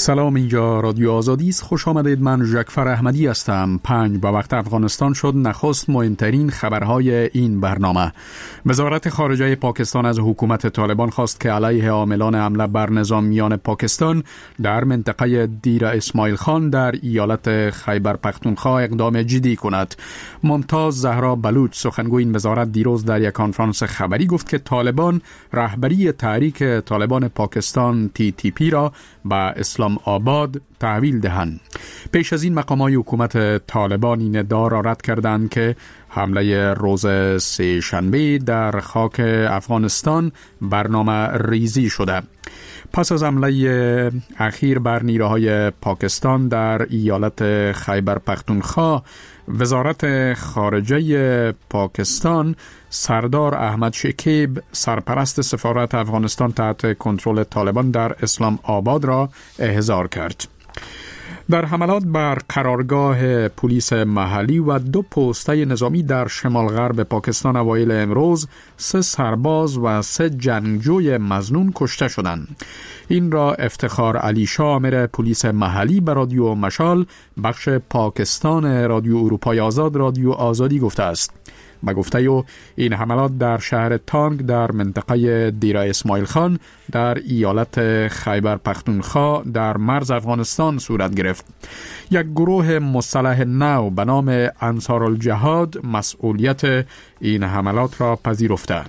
سلام، اینجا رادیو آزادی است. خوش آمدید. من جعفر احمدی هستم. 5 به وقت افغانستان شد. نخست مهمترین خبرهای این برنامه. وزارت خارجه پاکستان از حکومت طالبان خواست که علیه عاملان حمله بر نظامیان پاکستان در منطقه دیر اسماعیل خان در ایالت خیبر پختونخوا اقدام جدی کند. ممتاز زهرا بلوچ، سخنگوی این وزارت، دیروز در یک کنفرانس خبری گفت که طالبان رهبری تحریک طالبان پاکستان TTP را به اسلام آباد تحویل دهند. پیش از این مقامات حکومت طالبان این ادعا را رد کردند که حمله روز سه شنبه در خاک افغانستان برنامه ریزی شده. پس از حمله اخیر بر نیروهای پاکستان در ایالت خیبر پختونخوا، وزارت خارجه پاکستان سردار احمد شکیب، سرپرست سفارت افغانستان تحت کنترل طالبان در اسلام آباد را احضار کرد. در حملات بر قرارگاه پلیس محلی و 2 پوسته نظامی در شمال غرب پاکستان اوایل امروز 3 سرباز و 3 جنگجوی مظنون کشته شدند. این را افتخار علی شاه، آمر پلیس محلی، به رادیو مشال بخش پاکستان رادیو اروپای آزاد رادیو آزادی گفته است. به گفته او، این حملات در شهر تانگ در منطقه دیر اسماعیل خان در ایالت خیبر پختونخوا در مرز افغانستان صورت گرفت. یک گروه مسلح نو به نام انصارالجهاد مسئولیت این حملات را پذیرفته.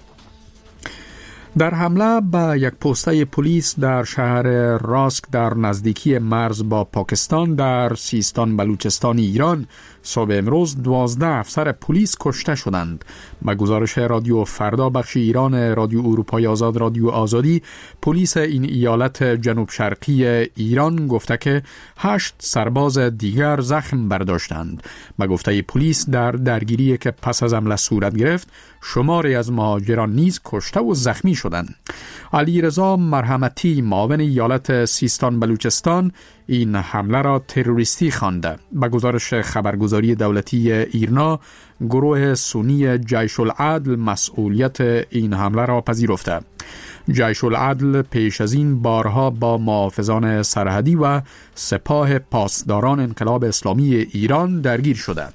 در حمله به یک پوسته پلیس در شهر راسک در نزدیکی مرز با پاکستان در سیستان بلوچستان ایران صبح امروز 12 افسر پلیس کشته شدند. به گزارش رادیو فردا بخش ایران رادیو اروپای آزاد رادیو آزادی، پلیس این ایالت جنوب شرقی ایران گفته که 8 سرباز دیگر زخم برداشتند. به گفته پلیس در درگیری که پس از حمله صورت گرفت، شماری از مهاجران نیز کشته و زخمی شدند. علی رضا مرحمتی، معاون ایالت سیستان بلوچستان، این حمله را تروریستی خوانده. به گزارش خبرگزاری دولتی ایرنا، گروه سنی جیش العدل مسئولیت این حمله را پذیرفته. جیش العدل پیش از این بارها با محافظان سرحدی و سپاه پاسداران انقلاب اسلامی ایران درگیر شده.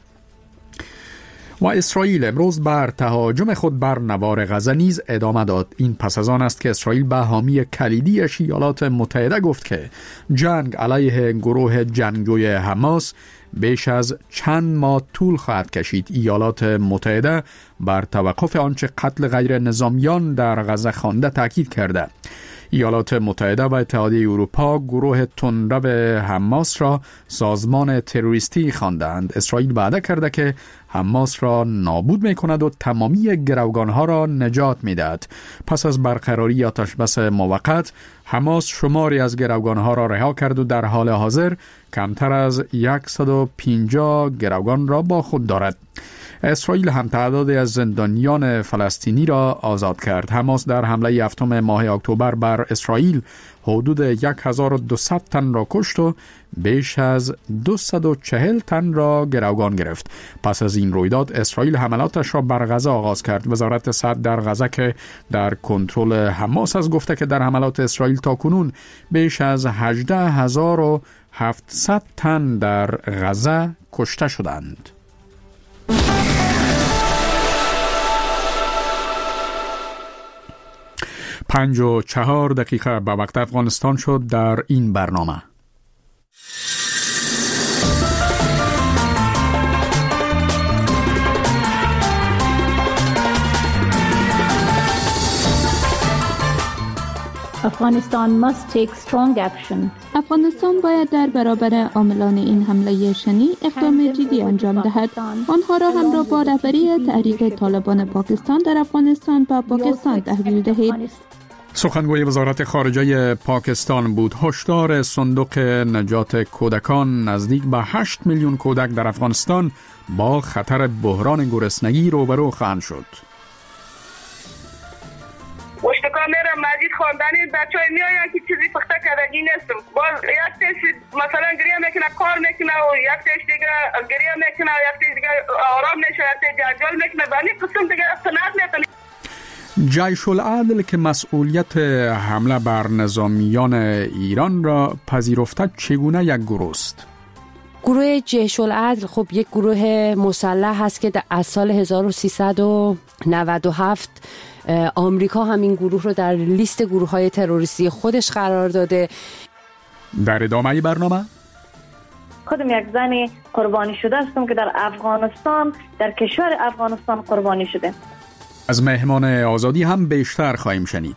و اسرائیل امروز بر تهاجم خود بر نوار غزه نیز ادامه داد. این پس از آن است که اسرائیل به حامی کلیدیش ایالات متحده گفت که جنگ علیه گروه جنگجوی حماس بیش از چند ماه طول خواهد کشید. ایالات متحده بر توقف آنچه قتل غیر نظامیان در غزه خوانده تاکید کرده. ایالات متحده و اتحادیه اروپا گروه تندرو حماس را سازمان تروریستی خواندند. اسرائیل وعده کرده که حماس را نابود می‌کند و تمامی گروگان‌ها را نجات می‌دهد. پس از برقراری آتشبس موقت، حماس شماری از گروگان‌ها را رها کرد و در حال حاضر کمتر از 150 گروگان را با خود دارد. اسرائیل هم تعدادی از زندانیان فلسطینی را آزاد کرد. حماس در حمله 7 ماه اکتبر بر اسرائیل حدود 1200 تن را کشت و بیش از 240 تن را گروگان گرفت. پس از این رویداد اسرائیل حملاتش را بر غزه آغاز کرد. وزارت صحت در غزه که در کنترل حماس است گفته که در حملات اسرائیل تاکنون بیش از 18700 تن در غزه کشته شدند. 5:04 به وقت افغانستان شد. در این برنامه Afghanistan must take strong action. افغانستان باید در برابر عاملان این حمله شنی اقدام جدی انجام دهد. آنها را همراه با رهبری تحریک طالبان پاکستان در افغانستان به پاکستان تحویل دهید. سخنگوی وزارت خارجه پاکستان بود. هشدار صندوق نجات کودکان نزدیک به 8 میلیون کودک در افغانستان با خطر بحران گرسنگی روبرو خواهند شد. مشتکا میرم مجید خواندنی بچه های میاین که چیزی پخته کردگی نیستم. باز یک تیش مثلا گریه میکنه کار میکنه و یک تیش دیگه گریه میکنه و یک تیش دیگه آرام میشه، یک تیش جنجال میکنه. بانی قسم دیگه استناد میکنه. جیش العدل که مسئولیت حمله بر نظامیان ایران را پذیرفته چگونه یک گروه است؟ گروه جیش العدل خب یک گروه مسلح هست که از سال 1397 آمریکا همین گروه رو در لیست گروه‌های تروریستی خودش قرار داده. در ادامه برنامه خودم یک زن قربانی شده هستم که در افغانستان، در کشور افغانستان قربانی شده. از مهمان آزادی هم بیشتر خواهیم شنید.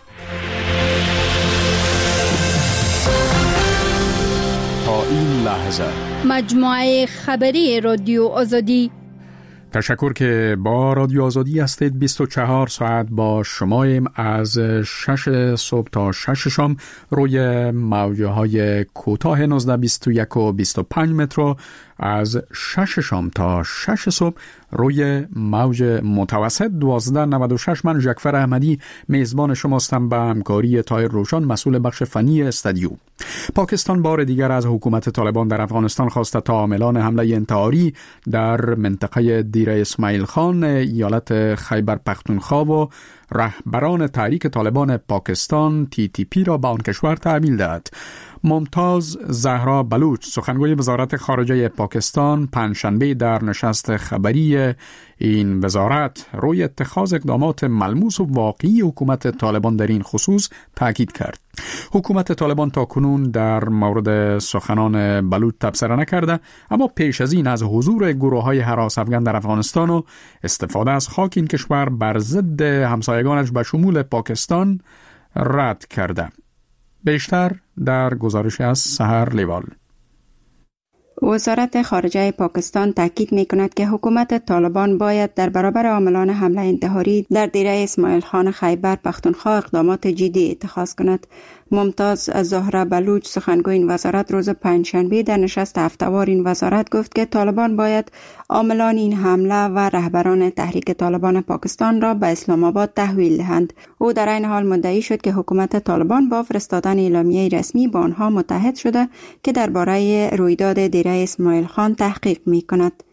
تا این لحظه مجموعه خبری رادیو آزادی. تشکر که با رادیو آزادی هستید. 24 ساعت با شماییم از 6 صبح تا 6 شام روی موجه های کوتاه 1921 و 25 متر، از 6 شام تا 6 صبح روی موج متوسط 1296. من جعفر احمدی میزبان شماستم به همکاری طاهر روشن مسئول بخش فنی استودیو. پاکستان بار دیگر از حکومت طالبان در افغانستان خواسته تا عاملان حمله انتحاری در منطقه دیر اسماعیل خان ایالت خیبر پختونخوا و رهبران تحریک طالبان پاکستان TTP را به آن کشور تحویل دهد. ممتاز زهرا بلوچ سخنگوی وزارت خارجه پاکستان پنجشنبه در نشست خبری این وزارت روی اتخاذ اقدامات ملموس و واقعی حکومت طالبان در این خصوص تاکید کرد. حکومت طالبان تا کنون در مورد سخنان بلوچ تبصره نکرده، اما پیش از این از حضور گروه‌های هراس افغان در افغانستان و استفاده از خاک این کشور بر ضد همسایگانش به شمول پاکستان رد کرده. بیشتر در گزارش از سحر لیوال. وزارت خارجه پاکستان تاکید می‌کند که حکومت طالبان باید در برابر عاملان حمله انتحاری در دیره اسماعیل خان خیبر پختونخوا اقدامات جدی اتخاذ کند. ممتاز زهرا بلوچ سخنگوی این وزارت روز پنجشنبه در نشست هفته‌وار این وزارت گفت که طالبان باید عاملان این حمله و رهبران تحریک طالبان پاکستان را به اسلام آباد تحویل دهند. او در این حال مدعی شد که حکومت طالبان با فرستادن اعلامیه رسمی با آنها متحد شده که درباره رویداد دیره اسماعیل خان تحقیق می‌کند.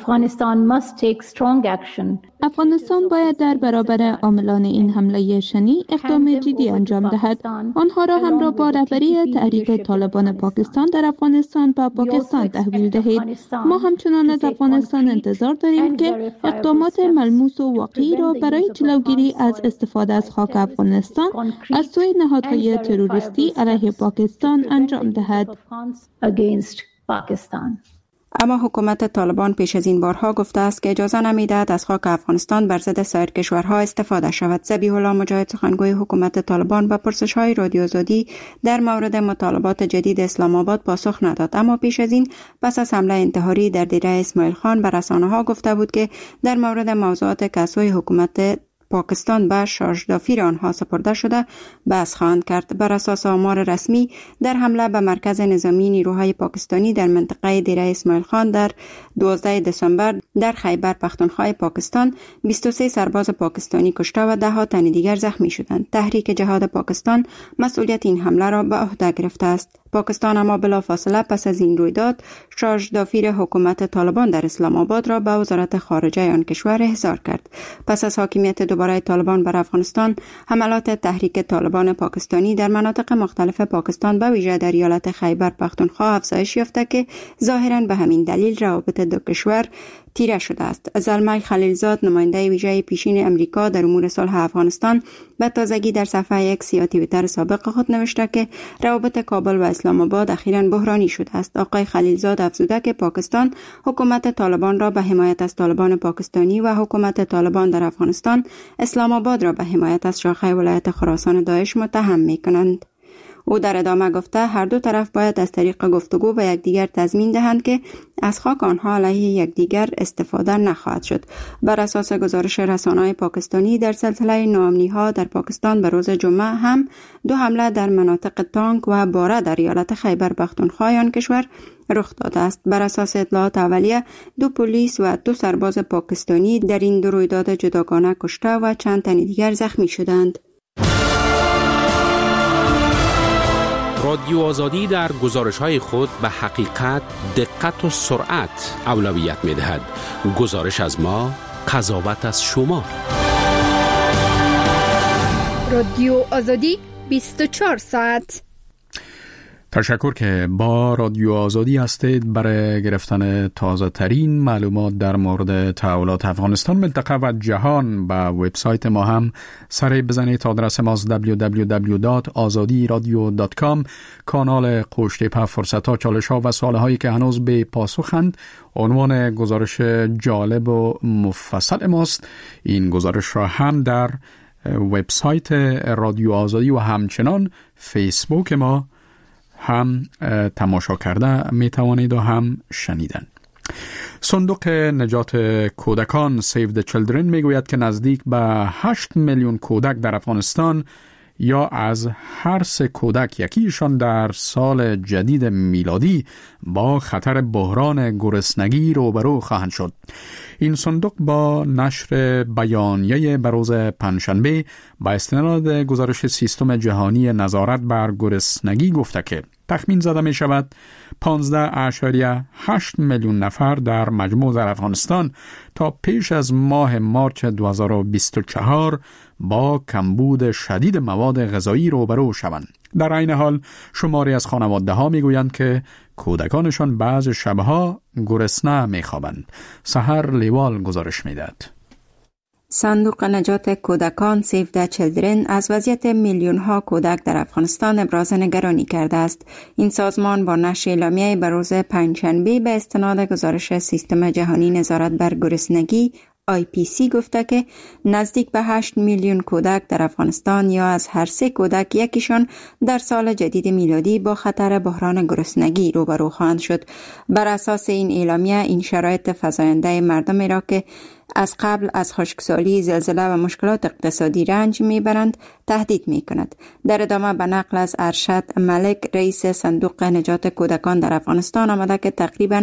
افغانستان باید در برابر عاملان این حمله شنی اقدام جدی انجام دهد. آنها را همراه با رهبری تحریک طالبان پاکستان در افغانستان به پاکستان تحویل دهید. ما همچنان از افغانستان انتظار داریم که اقدامات ملموس و واقعی را برای جلوگیری از استفاده از خاک افغانستان از سوی نهادهای تروریستی علیه پاکستان انجام دهد. اما حکومت طالبان پیش از این بارها گفته است که اجازه نمی‌دهد از خاک افغانستان بر ضد سایر کشورها استفاده شود. ذبیح الله مجاهد سخنگوی حکومت طالبان به پرسش‌های رادیو آزادی در مورد مطالبات جدید اسلام آباد پاسخ نداد، اما پیش از این پس از حمله انتحاری در دیره اسماعیل خان به رسانه‌ها گفته بود که در مورد موضوعات که از سوی حکومت پاکستان به شارژدافیر آنها سپرده شده بحث خواهند کرد. بر اساس آمار رسمی در حمله به مرکز نظامی نیروهای پاکستانی در منطقه دیره اسماعیل خان در 12 دسامبر در خیبر پختونخوا پاکستان 23 سرباز پاکستانی کشته و 10 تن دیگر زخمی شدند. تحریک جهاد پاکستان مسئولیت این حمله را به عهده گرفته است. پاکستان اما بلافاصله پس از این رویداد شارژدافیر حکومت طالبان در اسلام آباد را به وزارت خارجه آن کشور احضار کرد. پس از حاکمیت دوباره طالبان بر افغانستان، حملات تحریک طالبان پاکستانی در مناطق مختلف پاکستان به ویژه در ایالت خیبر پختونخوا افزایش یافته که ظاهراً به همین دلیل روابط دو کشور تیره شده است. زلمه خلیلزاد نماینده ویژه پیشین امریکا در امور صلح افغانستان به تازگی در صفحه X یا توییتر سابق خود نوشته که روابط کابل و اسلام آباد اخیراً بحرانی شده است. آقای خلیلزاد افزوده که پاکستان حکومت طالبان را به حمایت از طالبان پاکستانی و حکومت طالبان در افغانستان اسلام آباد را به حمایت از شاخه ولایت خراسان داعش متهم می‌کنند. او در ادامه گفته هر دو طرف باید از طریق گفتگو به یکدیگر تضمین دهند که از خاک آنها علیه یکدیگر استفاده نخواهد شد. بر اساس گزارش رسانه‌های پاکستانی در سلسله ناامنی‌ها در پاکستان به روز جمعه هم 2 حمله در مناطق تانک و باره در ایالت خیبر پختونخوا آن کشور رخ داده است. بر اساس اطلاعات اولیه 2 پلیس و 2 سرباز پاکستانی در این 2 رویداد جداگانه کشته و چند تن دیگر زخمی شدند. رادیو آزادی در گزارش‌های خود به حقیقت، دقت و سرعت اولویت می‌دهد. گزارش از ما، قضاوت از شما. رادیو آزادی 24 ساعت. تشکر که با رادیو آزادی هستید برای گرفتن تازه ترین معلومات در مورد تحولات افغانستان، منطقه و جهان. به وبسایت ما هم سری بزنید. آدرس ما www.azadiradio.com. کانال پشت پا فرصت‌ها، چالش‌ها و سوال‌هایی که هنوز به پاسخند عنوان گزارش جالب و مفصل ماست. این گزارش را هم در وبسایت رادیو آزادی و همچنان فیسبوک ما هم تماشا کرده می توانید و هم شنیدن. صندوق نجات کودکان Save the Children می گوید که نزدیک به 8 میلیون کودک در افغانستان یا از هر 3 کودک یکیشان در سال جدید میلادی با خطر بحران گرسنگی روبرو خواهند شد. این صندوق با نشر بیانیه بروز پنجشنبه با استناد گزارش سیستم جهانی نظارت بر گرسنگی گفته که تخمین زده می شود 15.8 میلیون نفر در مجموع در افغانستان تا پیش از ماه مارچ 2024 با کمبود شدید مواد غذایی روبرو شوند. در عین حال شماری از خانواده ها می گویند که کودکانشان بعض شبها گرسنه می خوابند. سحر لیوال گزارش می دهد. صندوق نجات کودکان Save the Children از وضعیت میلیون ها کودک در افغانستان ابراز نگرانی کرده است. این سازمان با نشر اعلامیه بروز پنجشنبه به استناد گزارش سیستم جهانی نظارت بر گرسنگی IPC گفته که نزدیک به 8 میلیون کودک در افغانستان یا از هر 3 کودک یکیشان در سال جدید میلادی با خطر بحران گرسنگی روبرو خواهند شد. بر اساس این اعلامیه این شرایط فزاینده مردمی را که از قبل از خشکسالی، زلزله و مشکلات اقتصادی رنج میبرند تهدید میکند. در ادامه به نقل از ارشد ملک رئیس صندوق نجات کودکان در افغانستان آمده که تقریباً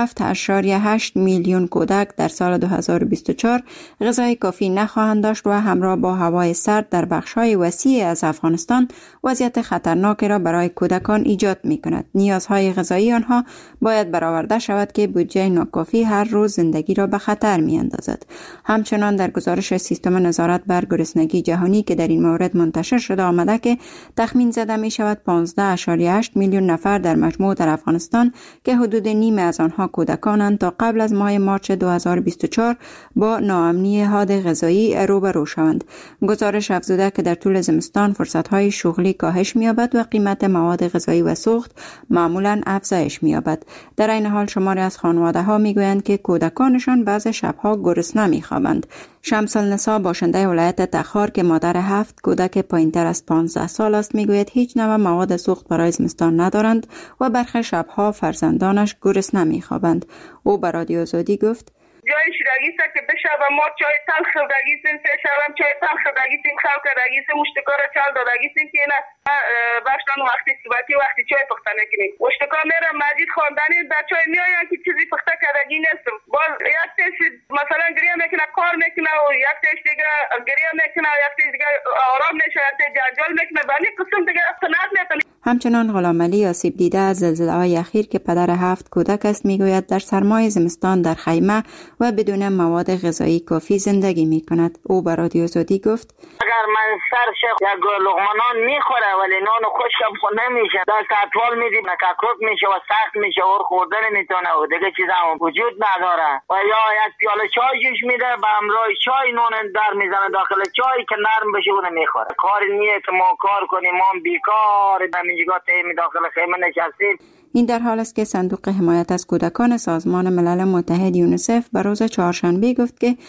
7.8 میلیون کودک در سال 2024 غذای کافی نخواهند داشت و همراه با هوای سرد در بخش‌های وسیع از افغانستان وضعیت خطرناکی را برای کودکان ایجاد میکند. نیازهای غذایی آنها باید برآورده شود که بودجه ناکافی هر روز زندگی را به خطر میاندازد. همچنان در گزارش سیستم نظارت بر گرسنگی جهانی که در این مورد منتشر شده آمده که تخمین زده می شود 15.8 میلیون نفر در مجموع در افغانستان که حدود نیم از آنها کودکانند تا قبل از ماه مارچ 2024 با ناامنی حاد غذایی روبرو شوند. گزارش افزوده که در طول زمستان فرصت‌های شغلی کاهش می‌یابد و قیمت مواد غذایی و سوخت معمولاً افزایش می‌یابد. در این حال شماری از خانواده‌ها می‌گویند که کودکانشان بعض شب‌ها گرسنه می‌خوابند. شمس النساء باشنده ولایت تخار که مادر 7 کودک پایین‌تر از 15 سال است میگوید هیچ نوع مواد سوخت برای زمستان ندارند و برخی شب‌ها فرزندانش گرسنه می‌خوابند. او به رادیو آزادی گفت جای شیرگی است که بشب ما چای تلخ دگیسیم، شبم چای تلخ دگیسیم، خلق دگیسیم، مشتکار چال دگیسیم که نه باشن وقتی صبحی وقتی چای پخته میکنیم. مشتکار میرم مجید خواندنی در چای میآید که چیزی پخته کردگی نیستم. باز یک تیش مثلا گریه میکنه، کار میکنه و یک تیش دیگه گریه میکنه و یک تیش دیگه آرام میشه، یک تیش جنجال میکنه. ولی قسم دیگه قناعت نمیکنه. همچنان غلام علی آسیب دیده از زلزله‌های اخیر که پدر 7 کودک است میگوید در سرمای زمستان در خیمه و بدون مواد غذایی کافی زندگی میکند. او به رادیو آزادی گفت اگر من سرش یک لقمه نان میخوره ولی نان خشکم خود نمیشه، دست اطفال میدیم نکاکروک میشه و سخت میشه و خوردن نمیتونه و دیگه چیز هم وجود نداره. و یا یک پیاله چای جوش میده به همراه چای نان در میزنه داخل چای که نرم بشه و نمیخوره. کار نیه که ما کار کنیم، ما بیکار همینجا تیم داخل خیمه نشستیم. این در حال است که صندوق حمایت از کودکان سازمان ملل متحد یونیسف به روز چهارشنبه گفت که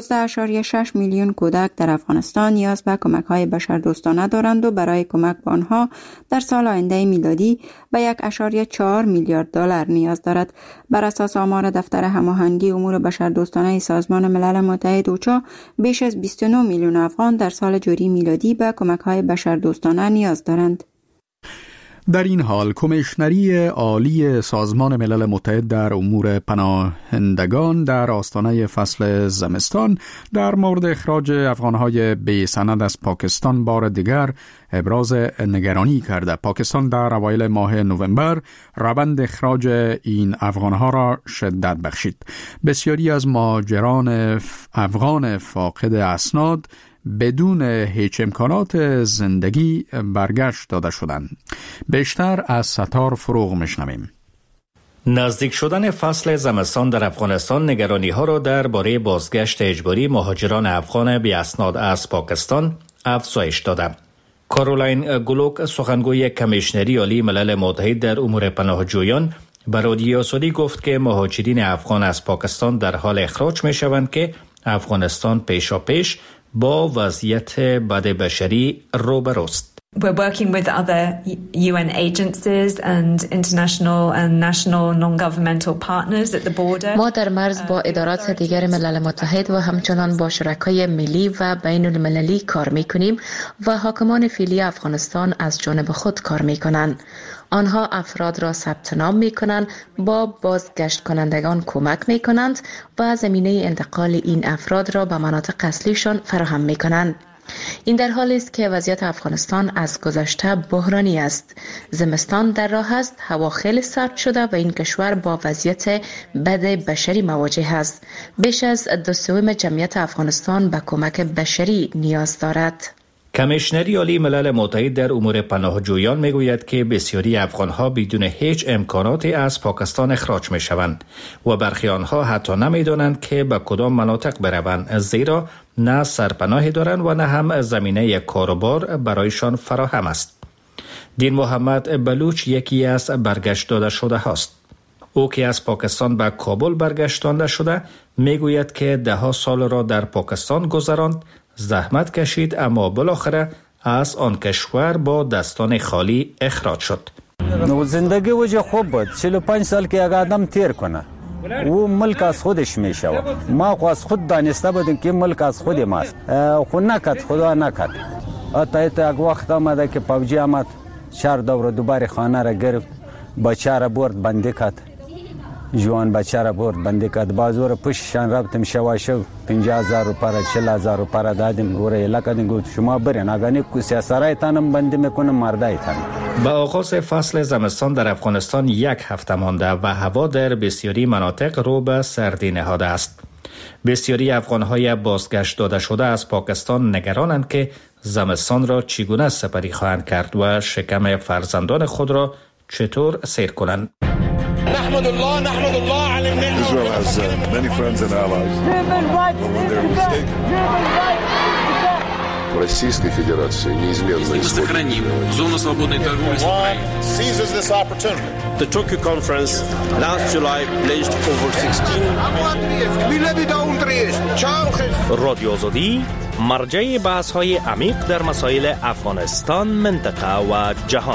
12.6 میلیون کودک در افغانستان نیاز به کمک‌های بشردوستانه دارند و برای کمک به آنها در سال آینده میلادی به 1.4 میلیارد دلار نیاز دارد. بر اساس آمار دفتر هماهنگی امور بشردوستانه سازمان ملل متحد اوچا بیش از 29 میلیون افغان در سال جاری میلادی به کمک‌های بشردوستانه نیاز دارند. در این حال کمیشنری عالی سازمان ملل متحد در امور پناهندگان در آستانه فصل زمستان در مورد اخراج افغانهای بی سند از پاکستان بار دیگر ابراز نگرانی کرده. پاکستان در اوایل ماه نوامبر روند اخراج این افغانها را شدت بخشید. بسیاری از مهاجران افغان فاقد اسناد بدون هیچ امکانات زندگی برگشت داده شدند. بیشتر از ستار فروغ میشنویم. نزدیک شدن فصل زمستان در افغانستان نگرانی ها را درباره بازگشت اجباری مهاجران افغان بی اسناد از پاکستان افزایش داده. کارولین گلوک سخنگوی کمیشنری عالی ملل متحد در امور پناهجویان به رادیو آزادی گفت که مهاجرین افغان از پاکستان در حال اخراج می شوند که افغانستان پیشاپیش با وضعیت بد بشری روبروست. We're working with other UN agencies and international and national non-governmental partners at the border. ما در مرز با ادارات دیگر ملل متحد و همچنان با شرکای ملی و بین المللی کار می‌کنیم و حاکمان فعلی افغانستان از جانب خود کار می‌کنند. آنها افراد را ثبت نام می‌کنند، با بازگشت کنندگان کمک می‌کنند و زمینه انتقال این افراد را به مناطق اصلیشان فراهم می‌کنند. این در حالی است که وضعیت افغانستان از گذشته بحرانی است. زمستان در راه است، هوا خیلی سرد شده و این کشور با وضعیت بد بشری مواجه است. بیش از 2/3 جمعیت افغانستان به کمک بشری نیاز دارد. کمیشنری عالی ملل متحد در امور پناهجویان میگوید که بسیاری افغانها بدون هیچ امکاناتی از پاکستان اخراج می شوند و برخی آنها حتی نمیدانند که به کدام مناطق بروند، زیرا نه سرپناهی دارند و نه هم زمینه کاروبار برایشان فراهم است. دین محمد بلوچ یکی از برگشت داده شده هاست. او که از پاکستان به کابل برگشتانده شده میگوید که 10 سال را در پاکستان گذراند، زحمت کشید، اما بالاخره از آن کشور با دستان خالی اخراج شد. زندگی وجه خوب بود. 45 سال که اگه آدم تیر کنه او ملک از خودش میشه. ما خو از خود دانسته بودیم که ملک از خود ماست، خو نکرد، خدا نکرد. حتی یک وقت آمده که پوجی آمد 4 دور دوباره خانه را گرفت، بچه را برد بنده کرد، جوان بچه را برد بنده کرد. بازور پشتشان رفتم شواشو 50,000 روپیه 40,000 روپیه دادیم. گوره لکدیم گفت شما برین اگه سیاسرایتانم بنده میکنم مردایتان. با آغاز فصل زمستان در افغانستان 1 هفته مانده و هوا در بسیاری مناطق رو به سردی نهاده است. بسیاری افغانهای بازگشت داده شده از پاکستان نگرانند که زمستان را چگونه سپری خواهند کرد و شکم فرزندان خود را چطور سیر کنند. نحمد الله على النعمة. Israel has many friends and allies. Российской Федерации неизменно сохраним зону свободной торговли с Украиной. Seizes this opportunity. The Tokyo conference last July pledged over 16. رادیو آزادی مرجع بحث‌های عمیق در مسائل افغانستان، منطقه و جهان.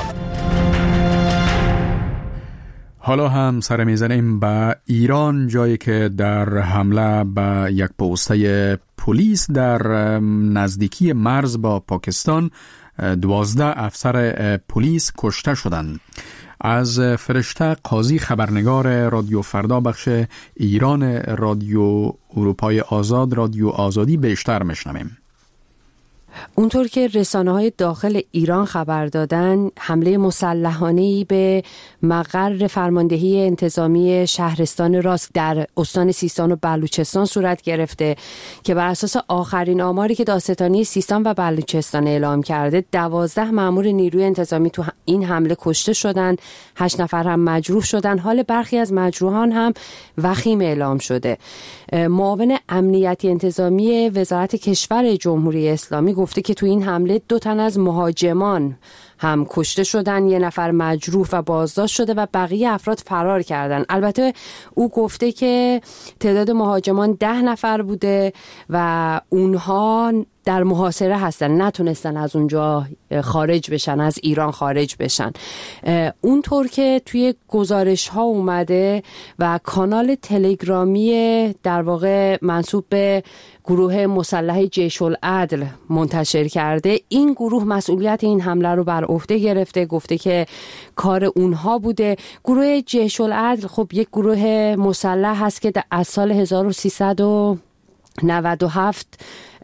حالا هم سر میزنیم به ایران، جایی که در حمله به یک پوسته پلیس در نزدیکی مرز با پاکستان 12 افسر پلیس کشته شدند. از فرشته قاضی، خبرنگار رادیو فردا بخش ایران رادیو اروپای آزاد، رادیو آزادی بیشتر میشنویم. اونطور که رسانه‌های داخل ایران خبر دادن، حمله مسلحانه‌ای به مقر فرماندهی انتظامی شهرستان راست در استان سیستان و بلوچستان صورت گرفته که بر اساس آخرین آماری که دادستانی سیستان و بلوچستان اعلام کرده 12 مأمور نیروی انتظامی تو این حمله کشته شدند، 8 نفر هم مجروح شدند. حال برخی از مجروحان هم وخیم اعلام شده. معاون امنیتی انتظامی وزارت کشور جمهوری اسلامی گفته که تو این حمله 2 تن از مهاجمان هم کشته شدن، 1 نفر مجروح و بازداشت شده و بقیه افراد فرار کردن. البته او گفته که تعداد مهاجمان 10 نفر بوده و اونها در محاصره هستن، نتونستن از اونجا خارج بشن، از ایران خارج بشن. اونطور که توی گزارش ها اومده و کانال تلگرامی در واقع منسوب به گروه مسلح جیش العدل منتشر کرده، این گروه مسئولیت این حمله رو بر عهده گرفته، گفته که کار اونها بوده. گروه جیش العدل خب یک گروه مسلح هست که از سال 1397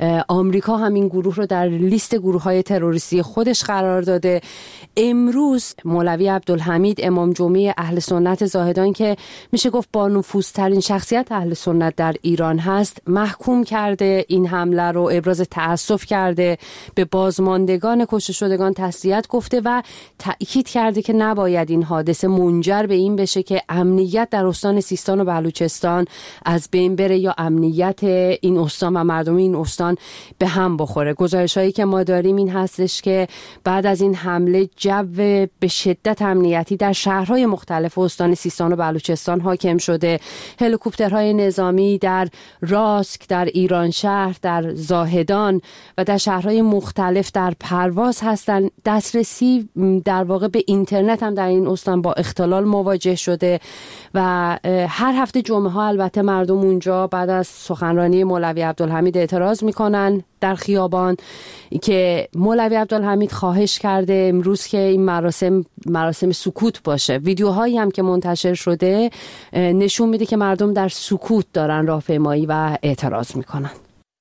آمریکا هم این گروه رو در لیست گروه‌های تروریستی خودش قرار داده. امروز مولوی عبدالحمید امام جمعه اهل سنت زاهدان که میشه گفت با نفوذترین شخصیت اهل سنت در ایران هست، محکوم کرده این حمله رو، ابراز تأسف کرده، به بازماندگان کشته شدگان تسلیت گفته و تأکید کرده که نباید این حادثه منجر به این بشه که امنیت در استان سیستان و بلوچستان از بین بره یا امنیت این استان و مردم این استان به هم بخوره. گزارش‌هایی که ما داریم این هستش که بعد از این حمله جو به شدت امنیتی در شهرهای مختلف استان سیستان و بلوچستان حاکم شده. هلیکوپترهای نظامی در راسک، در ایران شهر، در زاهدان و در شهرهای مختلف در پرواز هستن. دسترسی در واقع به اینترنت هم در این استان با اختلال مواجه شده و هر هفته جمعه ها البته مردم اونجا بعد از سخنرانی مولوی عبدالحمید اعتراض میکنن در خیابان که مولوی عبدالحمید خواهش کرده امروز که این مراسم سکوت باشه. ویدیوهایی هم که منتشر شده نشون میده که مردم در سکوت دارن راهپیمایی و اعتراض میکنن.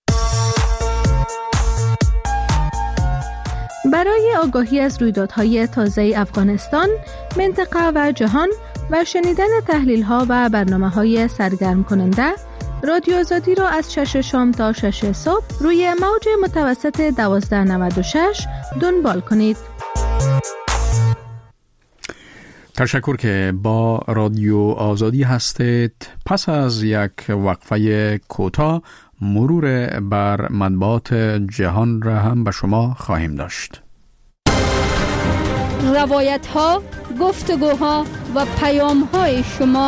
برای آگاهی از رویدادهای تازه افغانستان، منطقه و جهان و شنیدن تحلیل‌ها و برنامه‌های سرگرم کننده، رادیو آزادی را از 6 شام تا 6 صبح روی موج متوسط 1296 دنبال کنید. تشکر که با رادیو آزادی هستید. پس از یک وقفه کوتاه مرور بر مطبوعات جهان را هم به شما خواهیم داشت. روایت‌ها، گفتگوها و پیام‌های شما.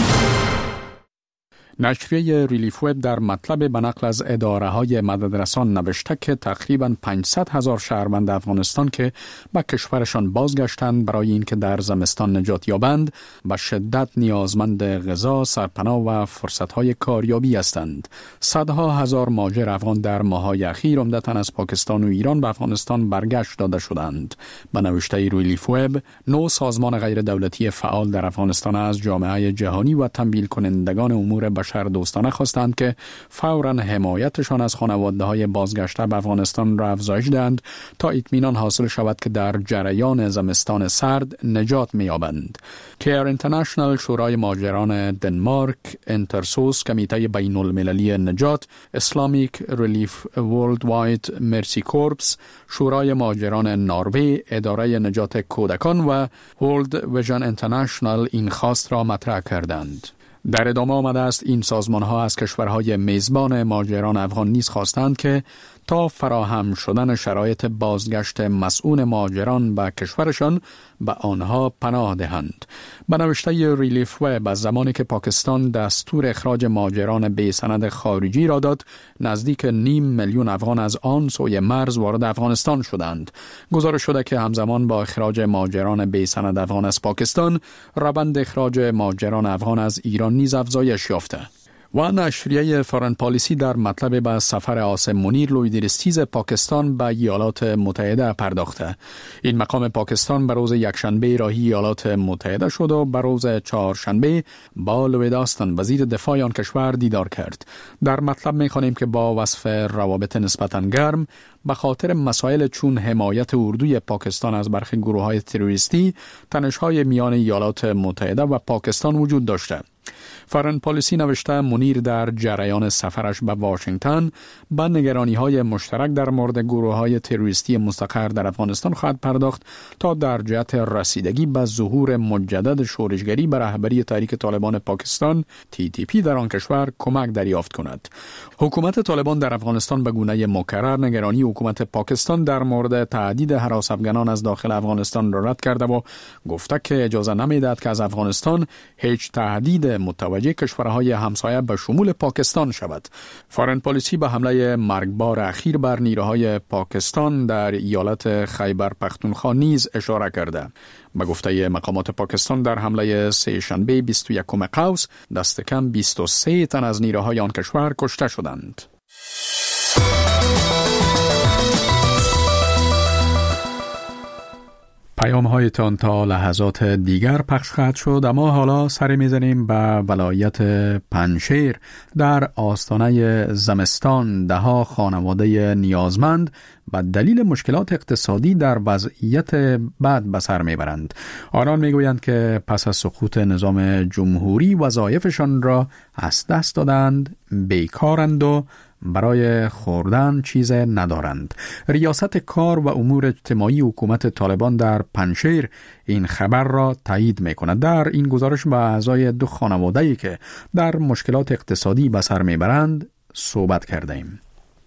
نشریه ریلیف وب در مطلب به نقل از اداره‌های مددرسان نوشته که تقریباً 500,000 شهروند افغانستان که به کشورشان بازگشتند برای اینکه در زمستان نجات یابند به شدت نیازمند غذا، سرپناه و فرصت‌های کاریابی هستند. صدها هزار مهاجر افغان در ماه‌های اخیر عمدتاً از پاکستان و ایران به افغانستان برگشت داده شدند. به نوشته ریلیف وب، 9 سازمان غیر دولتی فعال در افغانستان از جامعه جهانی و تمویل کنندگان امور بشر دوستانه خواستند که فوراً حمایتشان از خانواده‌های بازگشته به افغانستان را افزایش دهند تا اطمینان حاصل شود که در جریان زمستان سرد نجات می‌یابند. کیر اینترنشنال، شورای مهاجران دنمارک، انترسوس، کمیته بین‌المللی نجات، اسلامیک ریلیف ورلد واید مرسی کورپس، شورای مهاجران نروژ، اداره نجات کودکان و ورلد ویژن اینترنشنال این خواست را مطرح کردند. در ادامه آمده است این سازمان‌ها از کشورهای میزبان مهاجران افغان نیز خواستند که تا فراهم شدن شرایط بازگشت مسئول مهاجران به کشورشان به آنها پناه دهند. به نوشته ریلیف وب، از زمانی که پاکستان دستور اخراج مهاجران بی سند خارجی را داد، نزدیک 500,000 افغان از آن سوی مرز وارد افغانستان شدند. گزارش شده که همزمان با اخراج مهاجران بی سند افغان از پاکستان، روند اخراج مهاجران افغان از ایران نیز افزایش یافته. و نشریه فارن پالیسی در مطلب به سفر عاصم منیر لویدرستیز پاکستان به ایالات متحده پرداخته. این مقام پاکستان به روز یکشنبه راهی ایالات متحده شد و به روز چهارشنبه با لوید آستن وزیر دفاع آن کشور دیدار کرد. در مطلب می‌خوانیم که با وصف روابط نسبتاً گرم به خاطر مسائل چون حمایت اردوی پاکستان از برخی گروه‌های تروریستی، تنش‌های میان ایالات متحده و پاکستان وجود داشته. فارن پالیسی نوشته منیر در جریان سفرش به واشنگتن به نگرانی‌های مشترک در مورد گروه‌های تروریستی مستقر در افغانستان خواهد پرداخت تا در جهت رسیدگی به ظهور مجدد شورشگری به رهبری تحریک طالبان پاکستان TTP در آن کشور کمک دریافت کند. حکومت طالبان در افغانستان به گونه مکرر نگرانی حکومت پاکستان در مورد تهدید هراس افغانان از داخل افغانستان را رد کرده و گفته که اجازه نمی‌دهد که از افغانستان هیچ تهدید متوجه کشورهای همسایه به شمول پاکستان شود. فارن پالیسی به حمله مرگبار اخیر بر نیروهای پاکستان در ایالت خیبر پختونخوا نیز اشاره کرده. به گفته مقامات پاکستان در حمله سه شنبه 21 قوس دست کم 23 تن از نیروهای آن کشور کشته شدند. پیام هایتان تا لحظات دیگر پخش خواهد شد، اما حالا سری میزنیم به ولایت پنجشیر. در آستانه زمستان دهها خانواده نیازمند و دلیل مشکلات اقتصادی در وضعیت بد به سر میبرند. آنان میگویند که پس از سقوط نظام جمهوری وظایفشان را از دست دادند، بیکارند و برای خوردن چیز ندارند. ریاست کار و امور اجتماعی حکومت طالبان در پنجشیر این خبر را تایید می‌کند. در این گزارش با اعضای دو خانواده‌ای که در مشکلات اقتصادی به سر میبرند صحبت کردیم.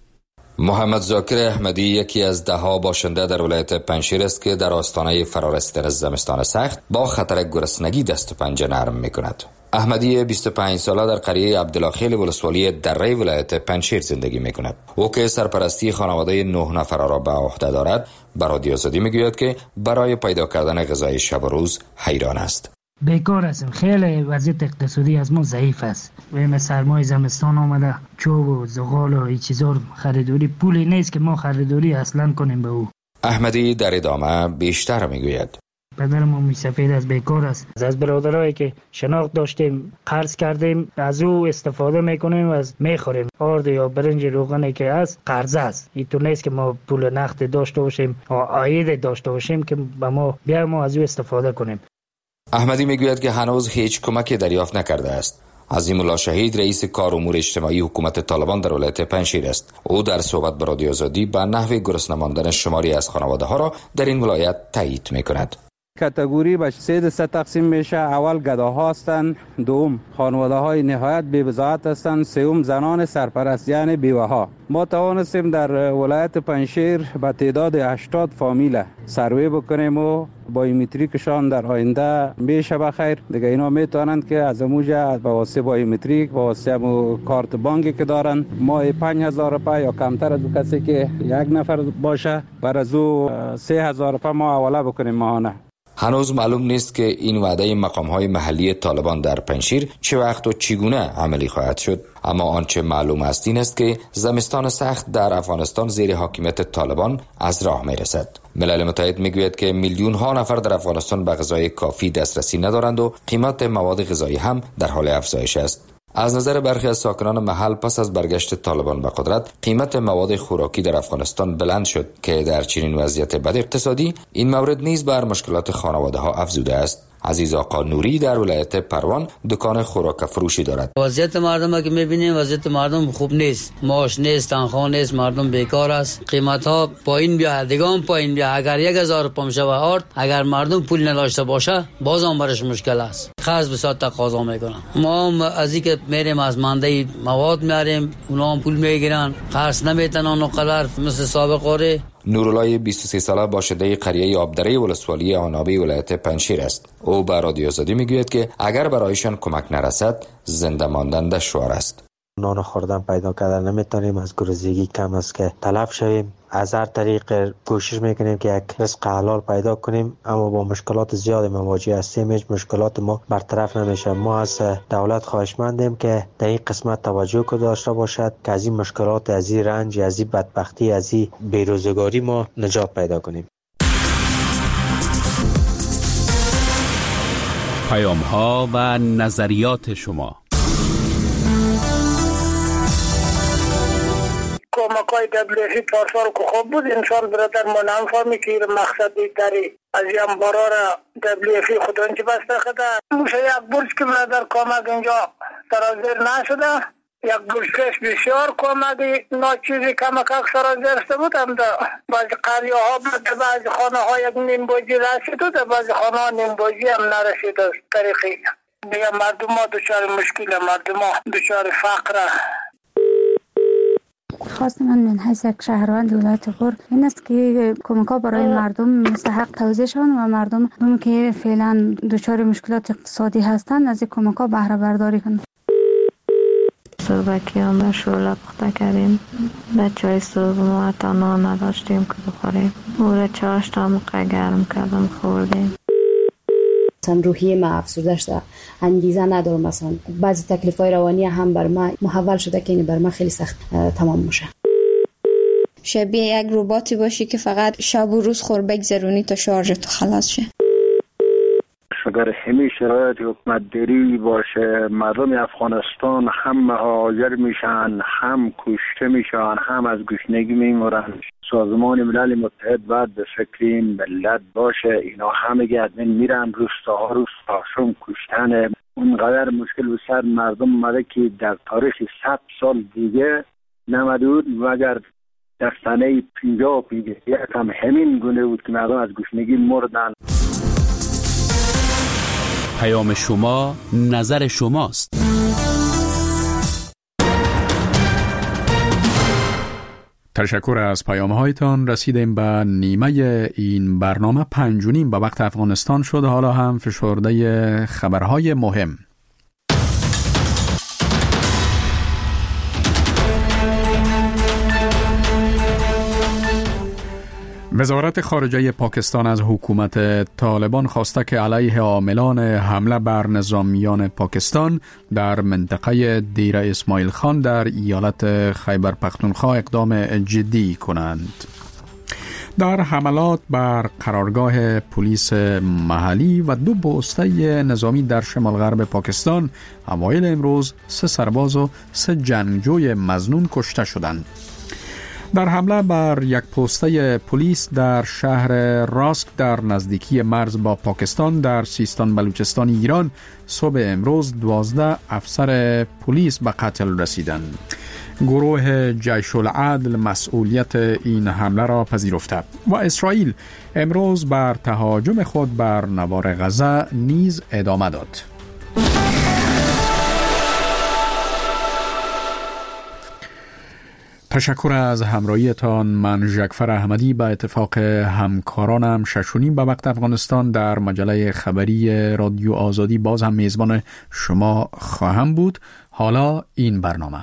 محمد ذاکر احمدی یکی از دهها باشنده در ولایت پنجشیر است که در آستانه فرارسیدن زمستان سخت با خطر گرسنگی دست و پنجه نرم می‌کند. احمدی 25 ساله در قریه عبدالخیل ولسوالی دره ولایت پنجشیر زندگی می‌کند. او که سرپرستی خانواده 9 نفر را به عهده دارد، به رادیو آزادی می‌گوید که برای پیدا کردن غذای شب و روز حیران است. بیکار هستیم، خیلی وضعیت اقتصادی از ما ضعیف است. ویم سرمای زمستان آمده، چوب و زغال و این چیزا خریداری، پولی نیست که ما خریداری اصلا کنیم به او. احمدی در ادامه بیشتر میگوید پدر ما میسفید از بیکار است. از برادرایی که شناخت داشتیم قرض کردیم، از او استفاده میکنیم و از میخوریم. آرد یا برنج روغنی که از قرض است. این تو نیست که ما پول نقد داشته باشیم و عاید داشته باشیم که به ما بیایم و از او استفاده کنیم. احمدی میگوید که هنوز هیچ کمکی دریافت نکرده است. عظیم الله شهید رئیس کار امور اجتماعی حکومت طالبان در ولایت پنجشیر است. او در صحبت با رادیو آزادی به نحو گرسنه ماندن شماری از خانواده ها را در این ولایت تایید میکند. کاتگوری به 3 تقسیم میشه. اول گداها هستند، دوم خانواده های نهایت بی‌بضاعت هستند، سوم زنان سرپرست یعنی بیوه ها. ما توانستیم در ولایت پنجشیر به تعداد 80 فامیل سروی بکنیم و بایومتریکشان در آینده میشه بخیر. دیگه اینا میتونند که از موجه به واسطه بایومتریک به واسطه کارت بانکی که دارن ماه 5000 روپیه یا کمتر از کسی که یک نفر باشه بر از او 3000 روپیه ما حواله بکنیم ماهانه. هنوز معلوم نیست که این وعده مقام‌های محلی طالبان در پنجشیر چه وقت و چگونه عملی خواهد شد، اما آنچه معلوم است این است که زمستان سخت در افغانستان زیر حاکمیت طالبان از راه میرسد. ملل متحد میگوید که میلیون ها نفر در افغانستان به غذای کافی دسترسی ندارند و قیمت مواد غذایی هم در حال افزایش است. از نظر برخی از ساکنان محل پس از برگشت طالبان به قدرت قیمت مواد خوراکی در افغانستان بلند شد که در چنین وضعیت بد اقتصادی این مورد نیز بر مشکلات خانواده ها افزوده است. عزیز آقا نوری در ولایت پروان دکان خوراک فروشی دارد. وضعیت مردم که میبینیم وضعیت مردم خوب نیست، معاش نیست، تنخواه نیست، مردم بیکار است، قیمت ها پایین بیاد، دیگه پایین بیاد. اگر 1000 پام شوه آرد، اگر مردم پول نداشته باشه باز هم برش مشکل است، قرض بسیار تقاضا میکنن. ما هم از اینکه میریم از منده مواد میاریم، اونا هم پول میگیرن، قرض نمیتونن اونقدر مثل سابق اوره. نورالله 23 ساله باشنده قریه آبدره ولسوالی آنابی ولایت پنجشیر است. او به رادیو آزادی میگوید که اگر برایشان کمک نرسد زنده ماندن دشوار است. نان خوردن پیدا کردن نمیتونیم، از گرسنگی کم است که تلف شویم. از هر طریق کوشش میکنیم که یک رزق حلال پیدا کنیم، اما با مشکلات زیاد مواجه هستیم. هیچ مشکلات ما برطرف نمیشه. ما از دولت خواهشمندیم که در این قسمت توجه داشته باشد که از این مشکلات، از این رنج، از این بدبختی، از این بیروزگاری ما نجات پیدا کنیم. پیام ها و نظریات شما. کمکای دبلیفی پارسال که خوب بود، انسان برادر ما نمی‌فهمی که مقصدی داری از این بارا را دبلیفی خودانچه بسته خدا موشه یک برج که برادر کمک اینجا سرازیر نشده، یک برج کش بسیار کمکی ناچیزی کمک سرازیر شده بود. هم در بعضی قریه ها بود، بعضی خانه ها یک نیم بوجی رسید و در بعضی خانه ها نیم بوجی هم نرسید. از طریقی دیگه مردم ها دچار مشکل، مردم ها دچار فقره. خواست من حیث یک شهروند ولایت غور این است که کمک‌ها برای مردم مستحق توزیع شوند و مردم که فعلا دچار مشکلات اقتصادی هستند از این کمک‌ها بهره برداری کنند. صبح که هم شوله پخته کردیم، به چای صبح ما حتی نان نداشتیم که بخوریم. او را چاش تا موقع گرم کردم خوردیم. مثلا روحیه ما افسرده شده، انگیزه ندارم، مثلا بعضی تکلیف‌های روانی هم بر ما محول شده که این بر ما خیلی سخت تمام میشه. شبیه یک رباتی باشی که فقط شب و روز خور بگذرونی تا شارژت خلاص شه. اگر همین شرایط حکومت داری باشه، مردم افغانستان هم مهاجر میشن، هم کشته میشن، هم از گشنگی میمورن. سازمان ملل متحد باید به فکر این ملت باشه. اینا همه ادمین میرن روستاها روستاشون کشتن. اونقدر مشکل به سر مردم اومده که در تاریخ 100 سال دیگه نمده بود، مگر در سنه 50 هم همین گونه بود که مردم از گشنگی مردن. پیام شما، نظر شماست. تشکر از پیام‌هایتان. رسیدیم به نیمه این برنامه. 5:30 به وقت افغانستان شد. حالا هم فشرده خبرهای مهم. وزارت خارجه پاکستان از حکومت طالبان خواسته که علیه عاملان حمله بر نظامیان پاکستان در منطقه دیر اسماعیل خان در ایالت خیبر پختونخوا اقدام جدی کنند. در حملات بر قرارگاه پلیس محلی و 2 پسته نظامی در شمال غرب پاکستان اوایل امروز 3 سرباز و 3 جنگجوی مظنون کشته شدند. در حمله بر یک پسته پلیس در شهر راسک در نزدیکی مرز با پاکستان در سیستان بلوچستان ایران صبح امروز 12 افسر پلیس به قتل رسیدند. گروه جیش العدل مسئولیت این حمله را پذیرفته و اسرائیل امروز بر تهاجم خود بر نوار غزه نیز ادامه داد. تشکر از همراهیتان. من ژکفر احمدی به اتفاق همکارانم 6:30 به وقت افغانستان در مجله خبری رادیو آزادی باز هم میزبان شما خواهم بود. حالا این برنامه.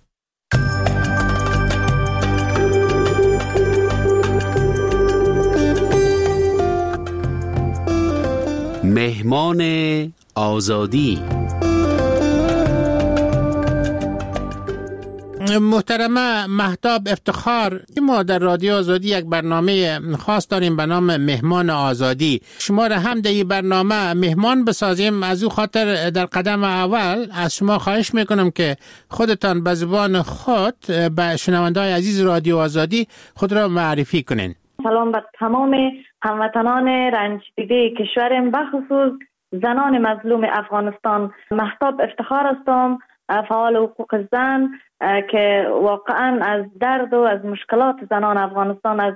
مهمان آزادی. محترمه مهتاب افتخار، ما در رادیو آزادی یک برنامه خاص داریم به نام مهمان آزادی. شما را هم در این برنامه مهمان بسازیم. از او خاطر در قدم اول از شما خواهش میکنم که خودتان به زبان خود به شنونده‌های عزیز رادیو آزادی خود را معرفی کنین. سلام به تمام هموطنان رنج دیده کشورم، بخصوص زنان مظلوم افغانستان. مهتاب افتخار هستم، فعال حقوق زن که واقعا از درد و از مشکلات زنان افغانستان، از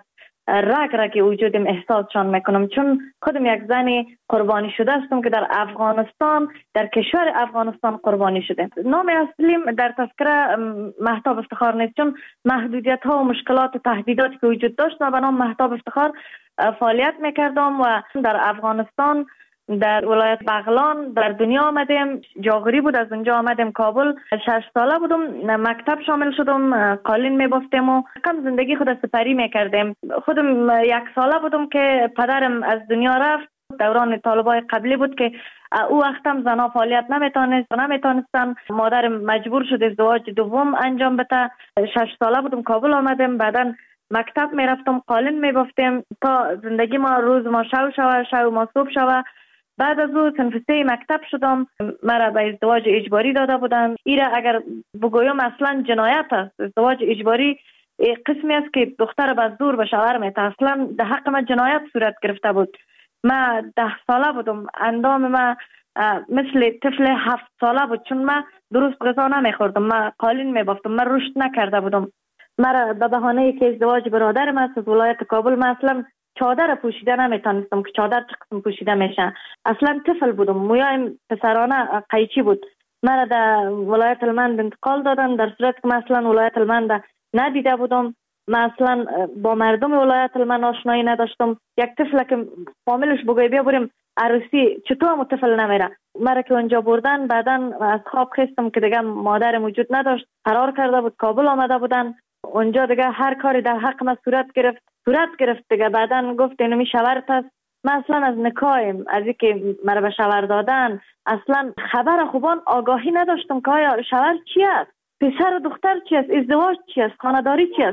رگ وجودم احساسشان میکنم، چون خودم یک زن قربانی شده هستم که در افغانستان، در کشور افغانستان قربانی شده. نام اصلیم در تذکره مهتاب افتخار نیست، چون محدودیت ها و مشکلات و تهدیداتی که وجود داشت به نام مهتاب افتخار فعالیت میکردم و در افغانستان در ولایت بغلان در دنیا آمدیم. جاغوری بود، از اونجا آمدیم کابل. 6 ساله بودم، مکتب شامل شدم، قالین میبافتیم و کم زندگی خود سپری میکردیم. خودم 1 ساله بودم که پدرم از دنیا رفت. دوران طالبای قبلی بود که او وقتم زنا فعالیت نمیتونستن. مادرم مجبور شد ازدواج دوم انجام بده. 6 ساله بودم کابل آمدیم، بعدا مکتب میرفتم، قالین میبافتیم تا زندگی ما روز ما شو ما صبح شوه. بعد از او صنف 3 مکتب شدم. مرا به ازدواج اجباری داده بودن. ایره اگر بگویم اصلا جنایت است. ازدواج اجباری قسمی است که دختر به زور به شوهر میته. اصلا در حق من جنایت صورت گرفته بود. من 10 ساله بودم، اندام من مثل طفل 7 ساله بود، چون من درست غذا نمیخوردم، من قالین میبافتم، من رشد نکرده بودم. مرا به بهانه که ازدواج برادرم است از ولایت کابل، من اصلا چادر پوشیده نمیتونستم که چادر چه قسم پوشیده میشه. اصلا طفل بودم، مویایم پسرانه قیچی بود. مرا در ولایت هلمند انتقال دادن، در صورت که من اصلا ولایت هلمند ندیده بودم. من اصلا با مردم ولایت هلمند آشنایی نداشتم. یک طفل که فامیلش بگوی بیا بریم عروسی، چطور هم طفل نمیره. مرا که اونجا بردن، بعدا از خواب خستم که دیگه مادر موجود نداشت، قرار کرده بود کابل آمده بودن. اونجا دیگه هر کاری در حق من صورت گرفت دیگه. بعدن گفت اینو می شوهرت است. من اصلا از نکایم، از اینکه مرا به شوهر دادن اصلا خبر خوبان آگاهی نداشتم که آیا شوهر چی است، پسر و دختر چی است، ازدواج چی است، خانه‌داری چی است.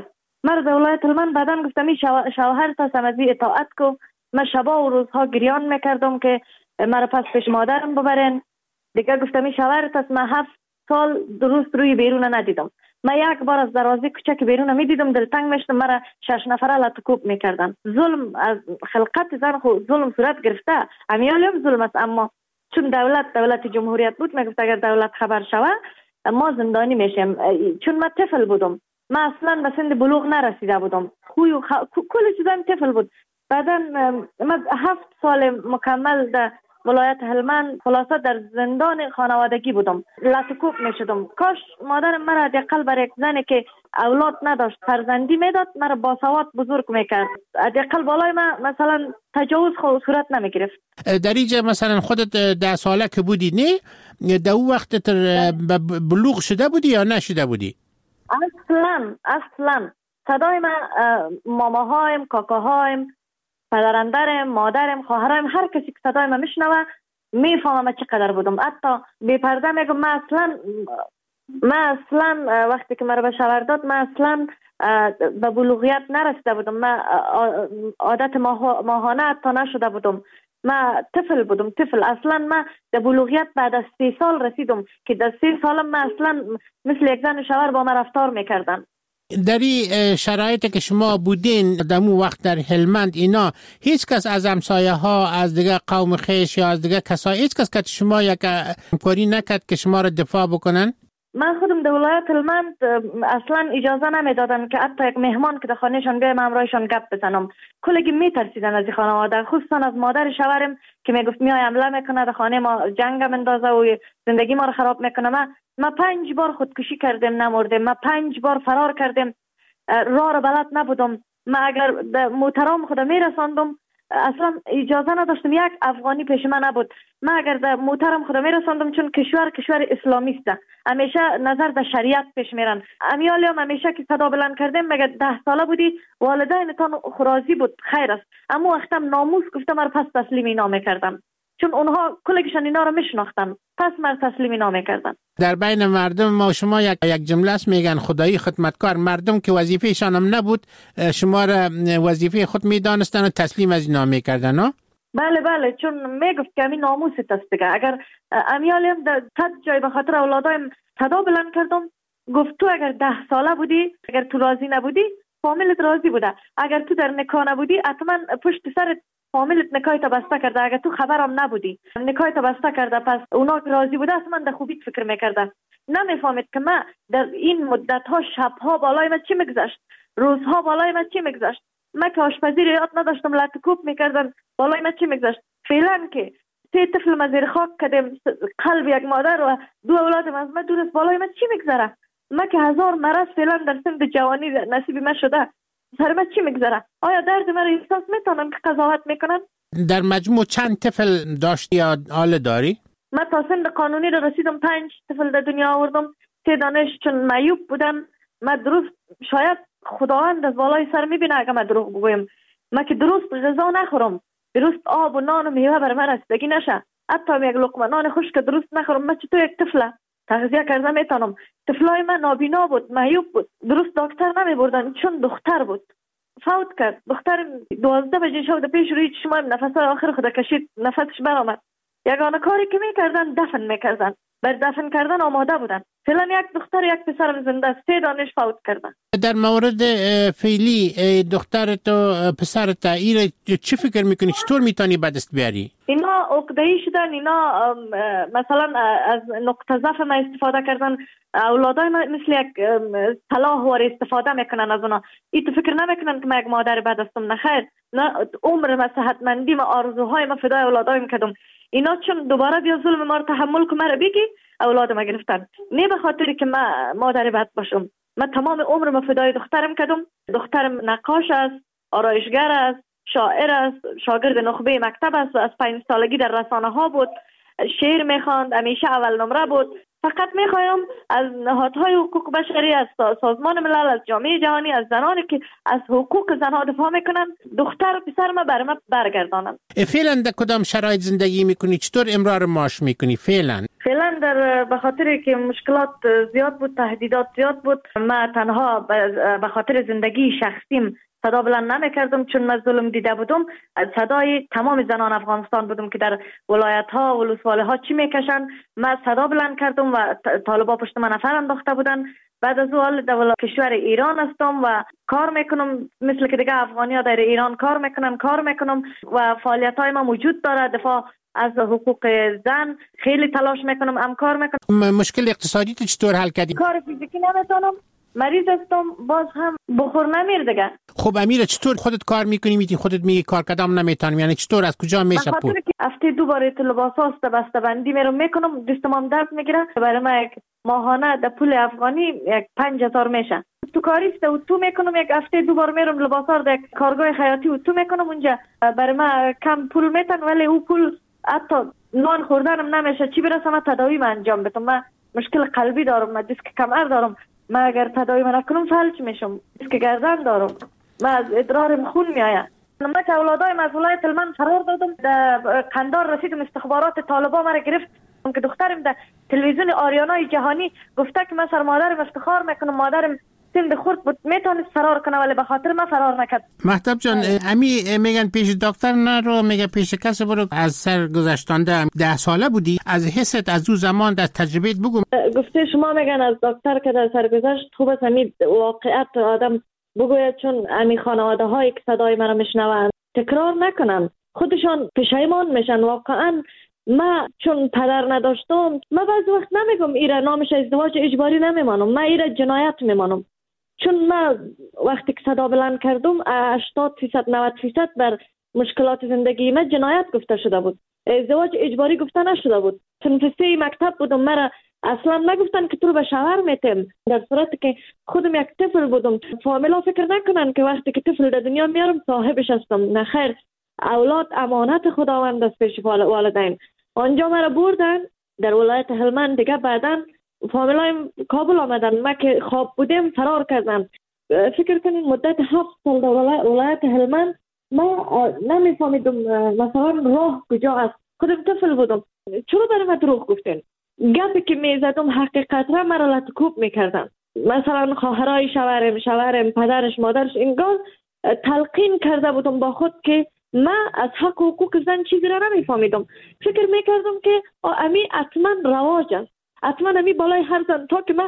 مرا در ولایت هلمند بعدن گفتم این شوهر تا سمزی اطاعت کو. من شبا و روزها گریان میکردم که مرا پس پیش مادرم ببرن. دیگه گفتم این شوهر تا من 7 سال درست روی بیرون ندیدم. من یک بار از دروازه کوچک بیرون میدیدم دلتنگ میشدم. مرا 6 نفره لطکوب میکردن. ظلم از خلقت زن خو ظلم صورت گرفته. امیالم ظلم است، اما چون دولت جمهوریت بود میگفت اگر دولت خبر شوه ما زندانی میشیم. چون من طفل بودم، من اصلا به سن بلوغ نرسیده بودم، کل چیزام طفل بود. بعدا من 7 سال مکمل در ولایت هلمند خلاصه در زندان خانوادگی بودم، لطکوب میشدم. کاش مادرم مرا حداقل برای یک زنی که اولاد نداشت فرزندی میداد، مرا باسواد بزرگ میکرد. حداقل بالای من مثلا تجاوز صورت نمیگرفت. در اینجا مثلا خودت 10 ساله که بودی نه در اون وقت بلوغ شده بودی یا نشده بودی؟ اصلا صدای من ماماهایم، کاکاهایم، پدرندرم، مادرم، خواهرم، هر کسی که صدای من میشنوه میفهمه من چقدر بودم. حتی بی پرده میگم من اصلا وقتی که مرا به شوهر داد من اصلا به بلوغیت نرسیده بودم. من عادت ماهانه حتی نشده بودم. من طفل بودم، طفل. اصلا من در بلوغیت بعد از 3 سال رسیدم که در 3 سالم من اصلا مثل یک زن شوهر با من رفتار میکردن. در این شرایطی که شما بودین در اون وقت در هلمند اینا، هیچ کس از همسایه ها، از دیگه قوم خیش یا از دیگه کسای، هیچ کس که شما یک همکاری نکرد که شما را دفاع بکنن؟ من خودم در ولایت هلمند اصلا اجازه نمیدادن که حتی یک مهمان که در خانهشان بیایم همراهشان گپ بزنم. کلگی میترسیدن از این خانواده، خصوصا از مادر شوهرم که میگفت میای حمله میکنه در خانه ما، جنگ اندازه و زندگی ما رو خراب میکنه. من 5 بار خودکشی کردم نمردم. من 5 بار فرار کردم، راه رو بلد نبودم. من اگر به محترم خودم میرساندم اصلا اجازه نداشتم، یک افغانی پیش من نبود. من اگر در محترم خودم میرساندم چون کشور اسلامی است، همیشه نظر در شریعت پیش میرن. امیالی هم همیشه که صدا بلند کردم میگه 10 ساله بودی والدینتان خراجی بود، خیر است. اما وقتم ناموس گفتم من پس تسلیم اینا میکردم، چون اونها کلگشان اینا رو میشناختن، پس من تسلیم اینا میکردن. در بین مردم ما شما یک جمله است میگن خدایی خدمتکار. مردم که وظیفه ایشان هم نبود شما را وظیفه خود میدانستن و تسلیم از اینا میکردن ها؟ بله، چون میگفت که همین ناموست است دیگه. اگر امیالیم در صد جای به خاطر اولادایم صدا بلند کردم، گفت تو اگر 10 ساله بودی، اگر تو راضی نبودی فامیلت راضی بوده، اگر تو در نکاح نبودی حتما پشت سرت فامیلت نکاح تا بسته کرده، اگر تو خبرم نبودی نکاح تا بسته کرده، پس اونا که راضی بوده اصلا در خوبیت فکر میکرده. نمیفهمید که من در این مدت ها شبها بالای من چی میگذشت، روزها بالای من چی میگذشت. من که آشپزی رو یاد نداشتم، لطکوب میکردن، بالای من چی میگذشت. فعلا که 3 طفل من زیر خاک کردم، قلب یک مادر و 2 اولادم از من دور است، بالای من چی میگذره. من که 1000 مرض فعلا در سن جوانی نصیب من شده، سر من چی میگذره. آیا درد من احساس میتونن که قضاوت میکنن؟ در مجموع چند طفل داشتی یا حال داری؟ من تا سن قانونی رو رسیدم 5 طفل در دنیا آوردم. 3 دانش چون معیوب بودن. من درست شاید خداوند از بالای سر میبینه اگه من دروغ بگویم. من که درست غذا نخورم، درست آب و نان و میوه بر من رسیدگی نشه، حتی یک لقمه نان خشک درست نخورم، من چطور یک طفله تغذیه کرده میتونم؟ طفلای من نابینا بود، معیوب بود، درست دکتر نمیبردن چون دختر بود. فوت کرد دختر. 12 بجه شب پیش روی چشمایم نفسای آخر خود کشید، نفسش برآمد. یگانه کاری که میکردن دفن میکردن، بر دفن کردن آماده بودن. فعلا یک دختر یک پسرم زنده است، 3 دانش فوت کردن. در مورد فعلی دختر تو پسر تا این چی فکر میکنی؟ چطور میتونی به دست بیاری؟ اینا عقده‌ای شدن، اینا مثلا از نقطه ضعف ما استفاده کردن. اولادای ما مثل یک سلاح وار استفاده میکنن از اونا. این تو فکر نمیکنن که من یک مادر بد هستم؟ نه خیر، نه، عمر ما، صحتمندی ما، آرزوهای ما فدای اولادایم کردم. اینا چون دوباره بیا ظلم ما رو تحمل که مرا بگی اولاد ما گرفتن، نه به خاطری که من مادر بد باشم. من تمام عمر ما فدای دخترم کردم. دخترم نقاش است، آرایشگر است، شاعر است، شاگرد نخبه مکتب است و از 5 سالگی در رسانه ها بود، شعر میخواند، همیشه اول نمره بود. فقط میخوایم از نهادهای حقوق بشری، از سازمان ملل، از جامعه جهانی، از زنانی که از حقوق زنها دفاع میکنن دختر و پسر ما بر ما برگردانند. فعلا در کدام شرایط زندگی میکنی؟ چطور امرار معاش میکنی فعلا در به خاطر که مشکلات زیاد بود، تهدیدات زیاد بود، ما تنها به خاطر زندگی شخصیم صدا بلند نمیکردم، چون من ظلم دیده بودم. صدای تمام زنان افغانستان بودم که در ولایت ها و ولسواله ها چی میکشن. من صدا بلند کردم و طالبا پشت من نفر انداخته بودن. بعد از اون در کشور ایران هستم و کار میکنم مثل که دیگه افغانی ها در ایران کار میکنم و فعالیت های ما موجود داره. دفاع از حقوق زن خیلی تلاش میکنم، هم کار میکنم. مشکل اقتصادی تو چطور حل کردی؟ کار فیزیکی نمیتونم، مریض هستم، باز هم بخور نمیر دیگه. خب امیره چطور خودت کار میکنی؟ میتی خودت میگی کار کردم نمیتونم، یعنی چطور از کجا میشه پول؟ بخاطر که هفته 2 بار لباساست بسته بندی میکنم، دستم درد میگیره. برای ما یک ماهانه در پول افغانی 5000 میشه. تو کاریست اتو میکنم، یک هفته 2 بار میرم لباسا رو در کارگاه خیاطی اتو میکنم. اونجا برای ما کم پول میتن، ولی او پول حتی نان خوردنم نمیشه. چی برسم تداوی من انجام بدم؟ من مشکل قلبی دارم، من دیسک کمر دارم. من اگر تداوی من نکنم فلج میشم. دیسک گردن دارم، من از ادرارم خون میآید. من که اولادایم از ولایت هلمند فرار دادم، در قندار رسیدم، استخبارات طالبا مرا گرفت که دخترم در تلویزیون آریانای جهانی گفته که من سر مادرم افتخار میکنم، مادرم سند خورد بود میتونست فرار کنه ولی به خاطر من فرار نکرد. مهتاب جان، امی میگن پیش دکتر نرو، میگه پیش کسی برو. از سر گذشتانده 10 ساله بودی، از حست از اون زمان از تجربهت بگو. گفته شما میگن از دکتر که در سر گذشت خوب است همین واقعیت آدم بگوید، چون امی خانواده هایی که صدای من میشنوند تکرار نکنن، خودشان پشیمان میشن. واقعا ما چون پدر نداشتم، ما بعض وقت نمیگم ایره نامش ازدواج اجباری نمیمانم، ما ایره جنایت میمانم. چون ما وقتی که صدا بلند کردم 80-90% بر مشکلات زندگی ما جنایت گفته شده بود، ازدواج اجباری گفته نشده بود. صنف 3 مکتب بودم، مرا اصلا نگفتن که تو رو به شوهر میتیم، در صورتی که خودم یک طفل بودم. فامیلا فکر نکنن که وقتی که طفل در دنیا میارم صاحبش هستم. نه خیر، اولاد امانت خداوند است پیش والدین. آنجا مرا بردن در ولایت هلمند، دیگه بعداً فامیلایم کابل آمدن. ما که خواب بودیم فرار کردن. فکر کنین مدت 7 سال در ولایت هلمند ما نمیفهمیدم مثلا راه کجا است. خودم طفل بودم. چرا برای من دروغ گفتین؟ گپی که میزدم حقیقت را مرا لطکوب میکردن. مثلا خواهرای شوهرم، پدرش، مادرش انگار تلقین کرده بودم با خود که من از حق و حقوق زن چیزی را نمیفهمیدم. فکر میکردم که امی حتما رواج است، حتما امی بالای هر زن. تا که من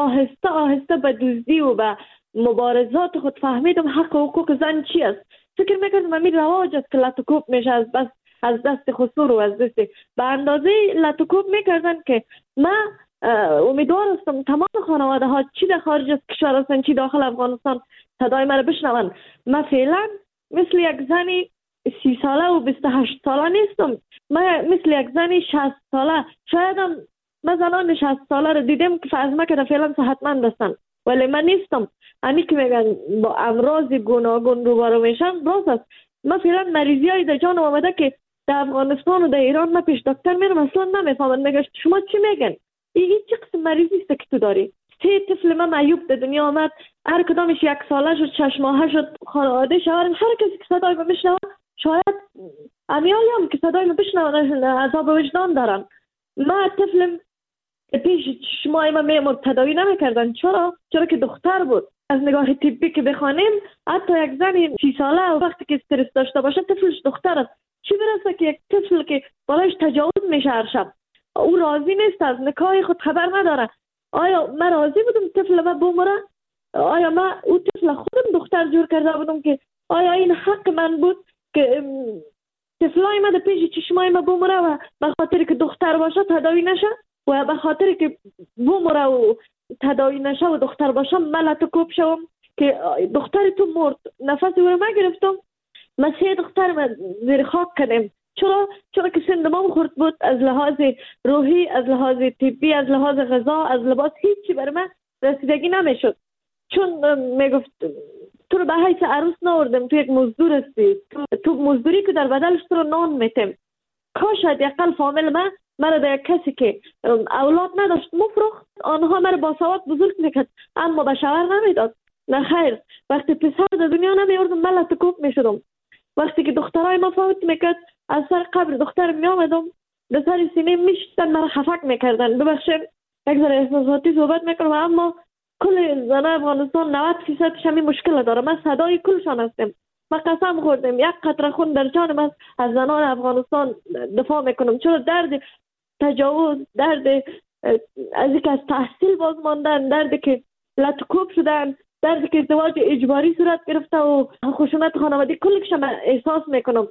آهسته به دزدی و به مبارزات خود فهمیدم حق و حقوق زن چی است. فکر میکردم امی رواج است که لطکوب میشه از دست خسور و از دست به اندازه لطکوب میکردن که من امیدوار هستم تمام خانواده ها چی در خارج از کشور هستن چی داخل افغانستان صدای من بشنون. من فعلا مثل یک زنی 30 ساله و 28 ساله نیستم. من مثل یک زنی 60 ساله، شاید هم من زنان 60 ساله رو دیدم که از ما که فعلا صحتمند هستن، ولی من نیستم. همی که میگن با امراض گوناگون روبرو میشن راست است. من فعلا مریضی های در جانم آمده که در افغانستان و در ایران من پیش دکتر میرم اصلا نمیفهمم. میگه شما چی میگن؟ این چه قسم مریضی است که تو داری؟ 3 طفل من معیوب در دنیا آمد، هر کدامش 1 ساله شد، 6 ماهه شد. خانواده شوهرم هر کسی که صدای من بشنوه، شاید امیالی هم که صدای من بشنوه عذاب وجدان دارن. من طفلم پیش شما من میمرد تداوی نمیکردن. چرا که دختر بود. از نگاه طبی که بخوانیم حتی یک زن 30 ساله و وقتی که استرس داشته باشه طفلش دختر است. چی برسه که یک طفل که بالایش تجاوز میشه هر شب، او راضی نیست، از نکاح خود خبر نداره. آیا من راضی بودم طفل من بمره؟ آیا من او طفل خودم دختر جور کرده بودم که آیا این حق من بود که طفلای من در پیش چشمای من بمره و به خاطر که دختر باشه تداوی نشه و به خاطر که بمره و تداوی نشه و دختر باشه من لطکوب شوم که دختر تو مرد، نفس او رو من گرفتم. من 3 دختر من زیر خاک کردم. چرا که سند ما خورد بود، از لحاظ روحی، از لحاظ طبی، از لحاظ غذا، از لباس، هیچی برای من رسیدگی نمیشد. چون میگفت تو رو به حیث عروس نوردم، تو یک مزدور هستی، تو مزدوری که در بدلش تو رو نان میتیم. کاش حداقل فامیل من مرا در کسی که اولاد نداشت مفروخت، آنها مرا با سواد بزرگ میکرد اما به شوهر نمیداد. نه خیر، وقتی پسر در دنیا نمیوردم من لطکوب میشدم. وقتی که دخترای ما فوت میکرد از سر قبر دختر میامدم در سر سینه میشتن مرا خفک میکردن. ببخشید یک ذره احساساتی صحبت میکنم اما کل زن افغانستان 90% همین مشکل داره. من صدای کلشان هستم. من قسم خوردم یک قطره خون در جانم از زنان افغانستان دفاع میکنم، چرا درد تجاوز، درد از اینکه از تحصیل باز ماندن، درد که لطکوب شدن، درد که ازدواج اجباری صورت گرفته و خشونت خانوادگی، کلش من احساس میکنم.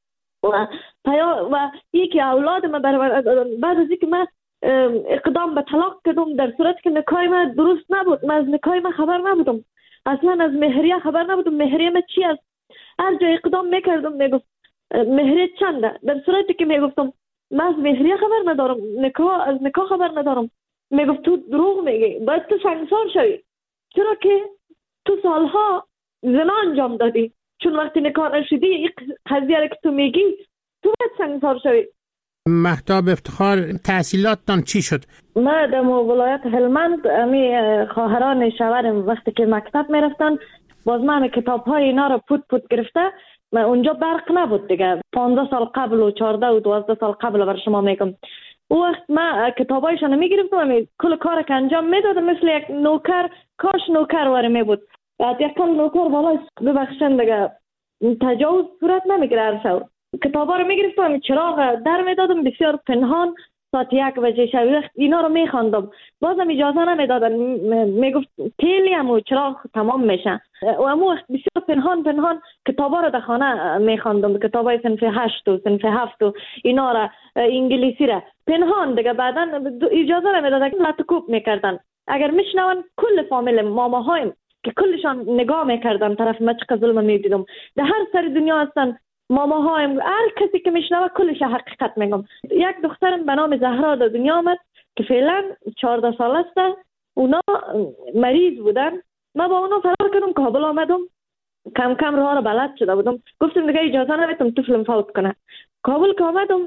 و یکی اولاد من بعد از اینکه من اقدام به طلاق کردم در صورتی که نکاح من درست نبود، من از نکاح من خبر نبودم، اصلا از مهریه خبر نبودم. مهریه من چی است؟ هر جا اقدام میکردم میگفت مهریه چنده، در صورتی که میگفتم من از مهریه خبر ندارم، از نکاح خبر ندارم، میگفت تو دروغ میگی، باید تو سنگسار شوی، چرا که تو سالها زنا انجام دادی، چون وقتی نکاح نشدی این قضیه که تو میگی تو باید سنگسار شوی. مهتاب افتخار، تحصیلاتتان چی شد؟ من در ولایت هلمند خواهران شوهرم وقتی که مکتب میرفتن باز من کتاب های اینا رو پوت گرفته و اونجا برق نبود دیگه، 15 سال قبل و 14 و 12 سال قبل بر شما میگم. او وقت من کتابایشان میگرفتم، کل کار که انجام میدادم مثل یک نوکر، کاش نوکر واره می بود. بعد یک کل نوکر بالا ببخشن دیگه تجاوز صورت نمیگیره. هر شب کتابا رو میگرفتم، چراغ در میدادم بسیار پنهان، ساعت 1 بجه شب اینا رو میخواندم، بازم اجازه نمیدادن، میگفت تیلی هم چراغ تمام میشه و امو بسیار پنهان کتابا رو در خانه میخواندم، کتابای صنف 8 و صنف 7 و اینا را انگلیسی را پنهان دیگه. بعدا اجازه نمیدادن، لطکوب میکردن. اگر میشنون کل فامیل ماماهایم که کلشان نگاه میکردن طرف ما، چقدر ظلم میدیدم. در هر سر دنیا هستن ماماهایم، هر کسی که میشنوه کلش حقیقت میگم. یک دخترم به نام زهرا در دنیا آمد که فعلا 14 سال است. اونا مریض بودن، من با اونا فرار کردم، کابل آمدم، کم کم راه را بلد شده بودم، گفتم دیگه اجازه نمیتم طفلم فوت کنه. کابل که آمدم،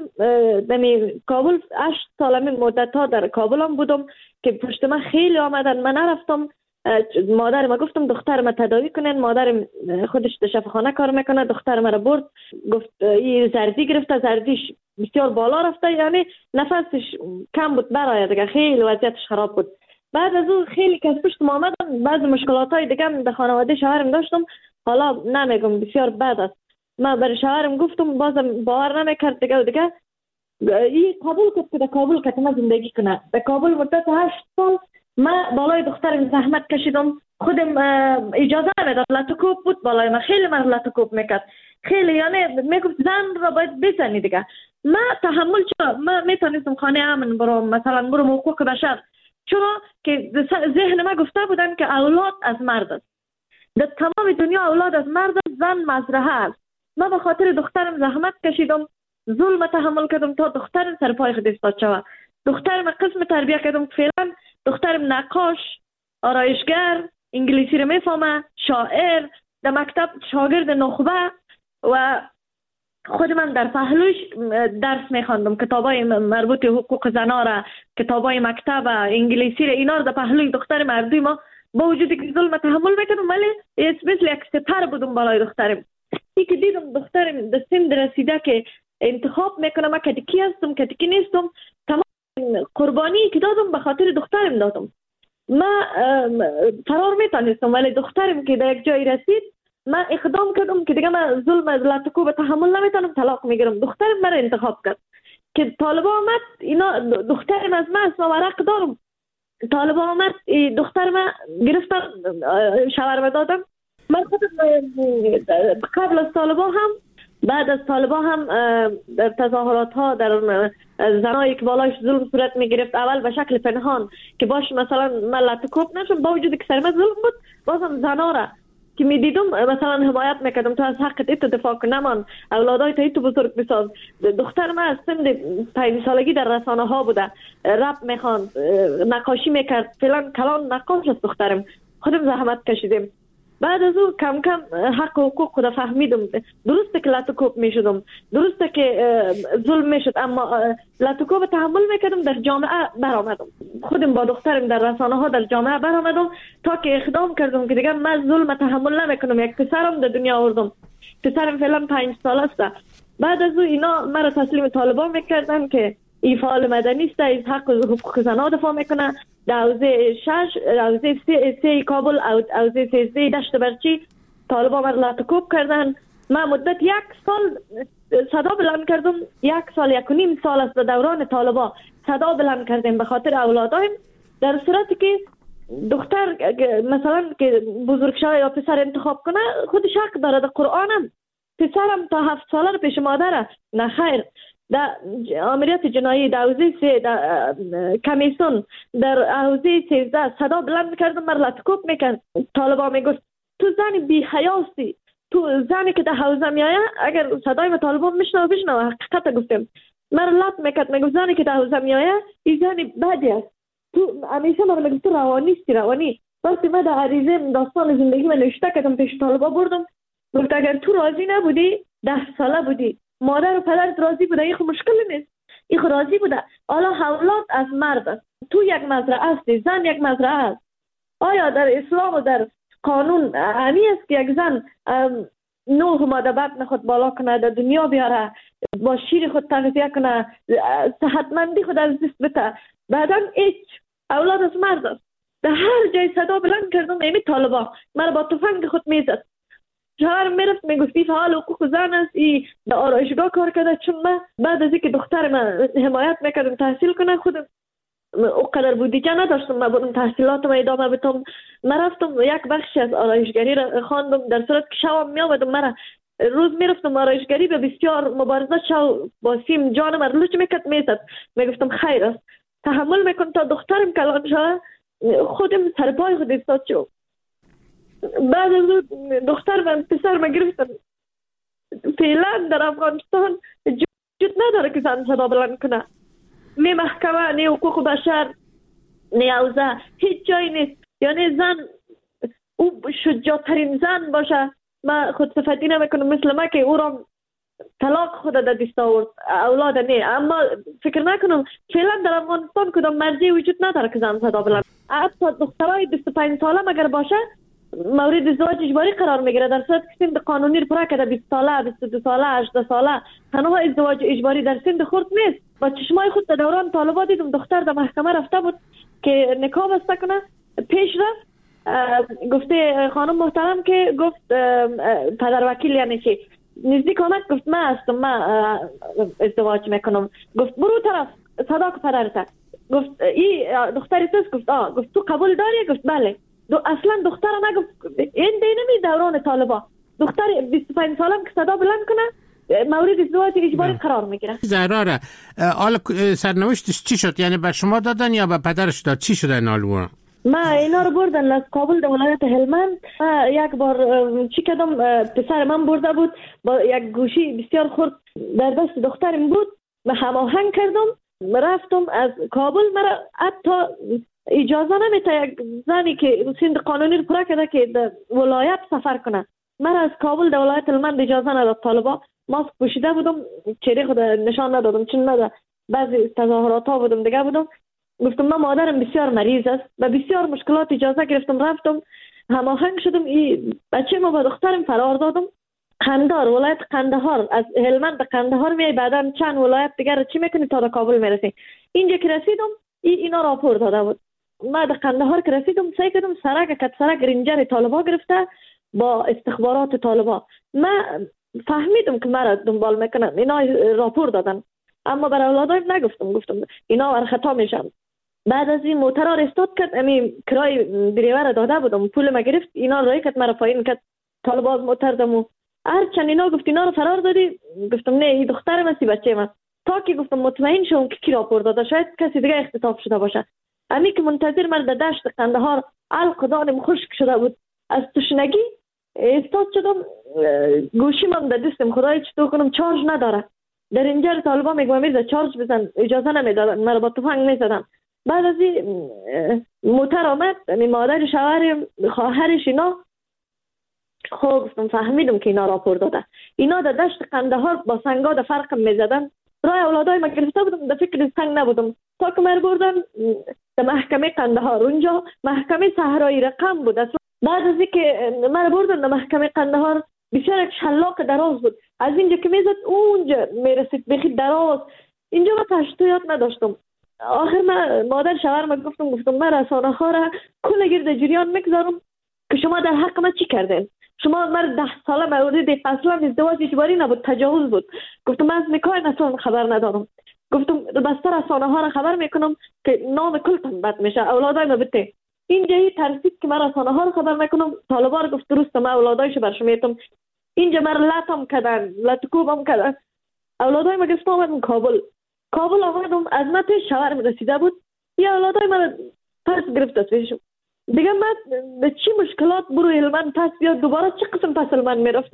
کابل 8 سال مدت ها در کابل هم بودم که پشت من خیلی آمدن، من نرفتم. مادر ما گفتم دختر ما تداوی کنن، مادر خودش در شفاخانه کار میکنه، دختر ما را برد، گفت این زردی گرفته، زردیش بسیار بالا رفته، یعنی نفسش کم بود برای دیگه، خیلی وضعیتش خراب بود. بعد از اون خیلی که از پشت ما آمدن، بعض مشکلات های دیگه در خانواده شوهرم داشتم، حالا نمیگم بسیار بد است. من برای شوهرم گفتم، بازم باور نمیکرد دیگه این قبول کرد که در کابل که ما زندگی کنه. در کابل مدت 8 سال من بالای دخترم زحمت کشیدم، خودم اجازه نمیداد، لطکوب بود بالای من، خیلی من لطکوب میکرد، خیلی، یعنی میگفت زن را باید بزنی دیگه. من تحمل چرا؟ من میتونستم خانه امن برام، مثلا برام حقوق بشر، چرا که ذهن من گفته بودن که اولاد از مرد است، در تمام دنیا اولاد از مرد است، زن مزرعه است. من به خاطر دخترم زحمت کشیدم، ظلم تحمل کردم تا دخترم سر پای خود ایستاد شود. دخترم قسم تربیه کردم، فعلا دخترم نقاش، آرایشگر، انگلیسی رو میفهمه، شاعر، در مکتب شاگرد نخبه و خود من در پهلوش درس میخواندم، کتابای مربوط حقوق زنا را، کتابای مکتب انگلیسی را، اینا رو در پهلوی دخترم اردوی ما با وجودی که ظلم تحمل میکردم ولی مثل یک سپر بودم بالای دخترم. ای که دیدم دخترم در سن رسیده که انتخاب میکنم کدکی هستم کدکی نیستم، تمام قربانی که دادم به خاطر دخترم دادم. من فرار میتونستم ولی دخترم که در یک جایی رسید من اقدام کردم که دیگه من ظلم از لطکوب تحمل نمیتونم، طلاق میگیرم. دخترم مرا انتخاب کرد که طالبا آمد، اینا دخترم از من است، من ورق دارم. طالبا آمد دختر من گرفتن شاورما دادم. من خودم قبل از طالبا هم بعد از طالبا هم در تظاهرات ها در زنایی که بالایش ظلم صورت می گرفت، اول به شکل پنهان که باش مثلا من لطکوب نشم، با وجودی که سر من ظلم بود بازم زنا را که می دیدم مثلا حمایت میکردم، تو از حقت ایتو دفاع کن، نمان اولادای تو ایتو بزرگ بساز. دختر من از سن 5 سالگی در رسانه ها بوده، رپ میخواند، نقاشی میکرد، فعلا کلان نقاش است دخترم. خودم زحمت کشیدیم. بعد از او کم کم حق و حقوق خود فهمیدم. درسته که لاتوکوب میشدم، درسته که ظلم میشد، اما لاتوکوب تحمل میکردم. در جامعه برآمدم، خودم با دخترم در رسانه ها در جامعه برآمدم تا که اقدام کردم که دیگه من ظلم تحمل نمیکنم. یک پسرم در دنیا آوردم، پسرم فعلا 5 ساله است. بعد از او اینا مرا تسلیم طالبان میکردن که این فعال مدنی است، از حق و حقوق زنان دفاع میکنه. در حوزه 6، حوزه 3 کابل، حوزه 13 دشت برچی طالبان مرا لاتوکوب کردن. من مدت 1 سال صدا بلند کردم، 1 سال 1.5 سال است دوران طالبان صدا بلند کردیم به خاطر اولادایم. در صورتی که دختر مثلا که بزرگشاه یا پسر انتخاب کنه خودش حق داره. در قرآن هم پسرم تا 7 ساله پیش مادره، نه خیر. در آمریت جنایی در حوزه 3 کمیسون در حوزه 13 صدا بلند کردم، مرا لاتوکوب میکرد. طالبان میگفت تو زن بی حیاسی، تو زنی که در حوزه میایه. اگر صدای ما طالبان بشنوه حقیقت گفتم. مرا لات میکرد، میگفت زنی که در حوزه میایه این زنی بدی است. تو همیشه مرا میگفت تو روانی. وقتی من در عریضه داستان زندگی من نوشته کردم پیش طالبان بردم، گفت اگر تو راضی نبودی 10 ساله بودی، مادر و پدرت راضی بوده، این خو مشکل نیست، این خو راضی بوده. حالا اولاد از مرد است، تو یک مزرعه هستی، زن یک مزرعه است. آیا در اسلام و در قانون همی است که یک زن 9 ماده بعد خود بالا کنه، در دنیا بیاره، با شیر خود تغذیه کنه، صحتمندی خود از دست بده؟ بعدا هیچ، اولاد از مرد است. در هر جای صدا بلند کردم ایمی طالبان مرا با تفنگ خود میزد. شوهرم میرفت میگفتی فعال حقوق زن است، ای در آرایشگاه کار کرده. چون من بعد از اینکه دختر من حمایت میکردم تحصیل کنه، خودم اونقدر بودجه نداشتم من برم تحصیلاتم ادامه بدم. من رفتم یک بخشی از آرایشگری را خواندم. در صورت که شبم میآمدم، مرا روز میرفتم آرایشگری، به بسیار مبارزه شو با سیم جانم رو لوچ میکرد میزد. میگفتم خیر است، تحمل میکنم تا دخترم کلان شده. خودم سرپای خود ایستاد شو. بعد از دختر و پسر ما گرفتن. فعلا در افغانستان وجود نداره که زن صدا بلند کنه. نه محکمه، نه حقوق بشر، نه حوزه، هیچ جایی نیست. یعنی زن او شجاعترین زن باشه. من خود صفتی نمیکنم مثل من که او را طلاق خود در دست آورد، اولاد نه. اما فکر نکنم فعلا در افغانستان کدام مرجعی وجود نداره که زن صدا بلند. حتی دخترای 25 ساله مگر باشه مورد ازدواج اجباری قرار میگیره. در صورت که سن قانونی رو پوره کرده 20 ساله، 22 ساله، 18 ساله، تنها ازدواج اجباری در سن خرد نیست. با چشمای خود در دوران طالبان دیدم دختر در محکمه رفته بود که نکاح بسته کنه، پیش رفت گفته خانم محترم که گفت پدر وکیل یعنی چی، نزدیک آمد گفت من هستم، من ازدواج میکنم. گفت برو طرف صدا که پدرت. گفت این دختری توست؟ گفت آه. گفت تو قبول داری؟ گفت بله. اصلا دختر نگفت. این دینمی دوران طالبان دختر 25 سالم که صدا بلند کنه مورد ازدواج اجباری قرار میگیره. زراره حالا سرنوشتش چی شد؟ یعنی به شما دادن یا به پدرش داد؟ چی شده این حالو؟ ما اینا رو بردن از کابل در ولایت هلمند. یک بار چی کردم، پسر من برده بود با یک گوشی بسیار خرد در دست دخترم بود، من هماهنگ کردم رفتم از کابل. مرا حتی اجازه نمیده یک زنی که سن قانونی رو پوره کرده که در ولایت سفر کنه. مرا از کابل در ولایت هلمند اجازه نداد طالبان. ماسک پوشیده بودم، چهره خود نشان ندادم چون نداد بعضی تظاهرات ها بودم دیگه بودم. گفتم من مادرم بسیار مریض است و بسیار مشکلات. اجازه گرفتم رفتم هماهنگ شدم. این بچه ما با دخترم فرار دادم. قندهار، ولایت قندهار، از هلمند به قندهار میای، بعدا چند ولایت دیگر چی میکنی تا کابل میرسی. اینجا که رسیدم اینا راپور داده بود. ما در قندهار که رسیدم سعی کردم سرک رنجر طالبان گرفته با استخبارات طالبان. من فهمیدم که مرا دنبال میکنن، اینا راپور دادن، اما برای اولادایم نگفتم. گفتم اینا ور خطا میشن. بعد از این موتر را استاد کرد، امی کرای دریور داده بودم، پول ما گرفت، اینا رای کرد مرا پایین کرد. طالبان از موتر دمو هرچند اینا گفت اینا رو فرار دادی. گفتم نه این دخترم است، بچه من. تا که گفتم مطمئن شوم که کی راپور داده، شاید کسی دیگه اختطاف شده باشه. امی که منتظر من در دشت قندهار علق دانم خشک شده بود، از تشنگی استاد شدم. گوشی من در دستم، خدای چطور کنم چارج نداره. در اینجا طالبان میگم میرزا چارج بزن، اجازه نمیدادن، مرا با تفنگ میزدن. بعد از این موتر آمد، مادر شوهر خواهرش اینا گفتم فهمیدم که اینا راپور داده. اینا در دشت قندهار با سنگا در فرق میزدن. رای اولادای ما گرفته بودم، در فکر سنگ نبودم تا که من بردن در محکمه قندهار. اونجا محکمه صحرایی رقم بود. اصلا بعد از اینکه من بردن در محکمه قندهار بسیار یک شلاق دراز بود، از اینجا که میزد اونجا میرسید بخی دراز. اینجا من پشتویات نداشتم. آخر من مادر شوهرم گفتم من رسانه ها را کل گرد جریان میگذارم که شما در حق من چی کردین. شما مرد 10 ساله مورد اصلا ازدواج اجباری نبود، تجاوز بود. گفتم من از نکاح اصلا خبر ندارم. گفتم بسته رسانه ها را خبر میکنم که نام کلتان بد میشه، اولادای ما بده. اینجا ترسید که من رسانه ها را خبر میکنم. طالبان گفت درسته من اولادایشو برش میتم. اینجا من لطم کردن، لطکوبم کردن. اولادای ما گفت آمدم کابل آمدم. از من توی شوهرم رسیده بود، یا اولادای من پس گرفت تصویرشم. دیگه من به چی مشکلات برو هلمند پس بیاد دوباره چی قسم پس هلمند میرفتم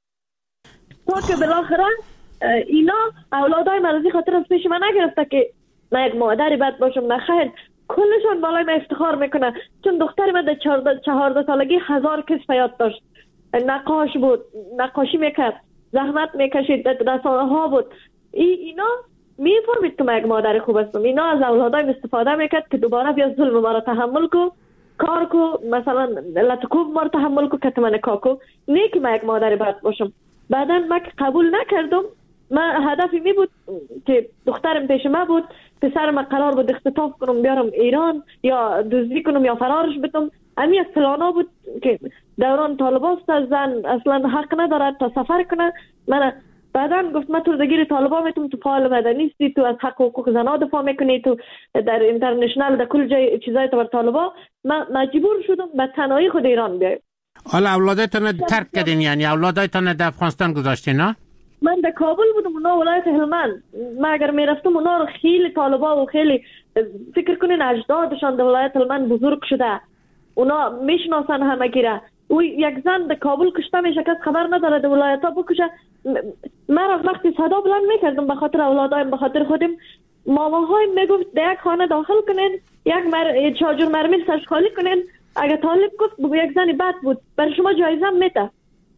تا که بالاخره اینا اولادای من از خاطر از پیش من نگرفته که من یک مادری بد باشم. نخیر، کلشون بالای من افتخار میکنه، چون دختر من در 14 سالگی 1000 کس فیاد داشت. نقاش بود، نقاشی میکرد، زحمت میکشید، رسانه ها بود. اینا میفهمید که من یک مادر خوب هستم. اینا از اولادایم استفاده میکرد که دوباره بیا ظلم ما را تحمل کو، کار کو، مثلا لطکوب ما را تحمل کو، کتمن کاکو. نه که من یک مادر بد باشم. بعدا من قبول نکردم. من هدفی می بود که دخترم پیش من بود، پسرم قرار بود اختطاف کنم بیارم ایران یا دزدی کنم یا فرارش بدم. امی پلانا بود که دوران طالباست زن اصلا حق ندارد تا سفر کنه. من بعدا گفت من تو درگیر طالبان میتونم، تو فعال مدنی هستی، تو از حق و حقوق زنها دفاع میکنی، تو در اینترنشنال در کل جای چیزای تو بر طالبان. من مجبور شدم به تنهایی خود ایران بیایم. حالا اولادایتان ترک کردین، یعنی اولادایتان در افغانستان گذاشتین نه؟ من در کابل بودم، اونا ولایت هلمند. من اگر میرفتم اونا رو خیلی طالبا و خیلی فکر کنین اجدادشان در ولایت هلمند بزرگ شده، اونا میشناسن همگی را. او یک زن در کابل کشته میشه، کس خبر نداره در ولایت ها بکشه. من وقتی صدا بلند میکردم به خاطر اولادایم، به خاطر خودم، ماماهایم میگفت در یک خانه داخل کنین، یک چاجور مرمر سرش خالی کنین. اگه طالب گفت بگو یک زنی بد بود، برای شما جایزه میده.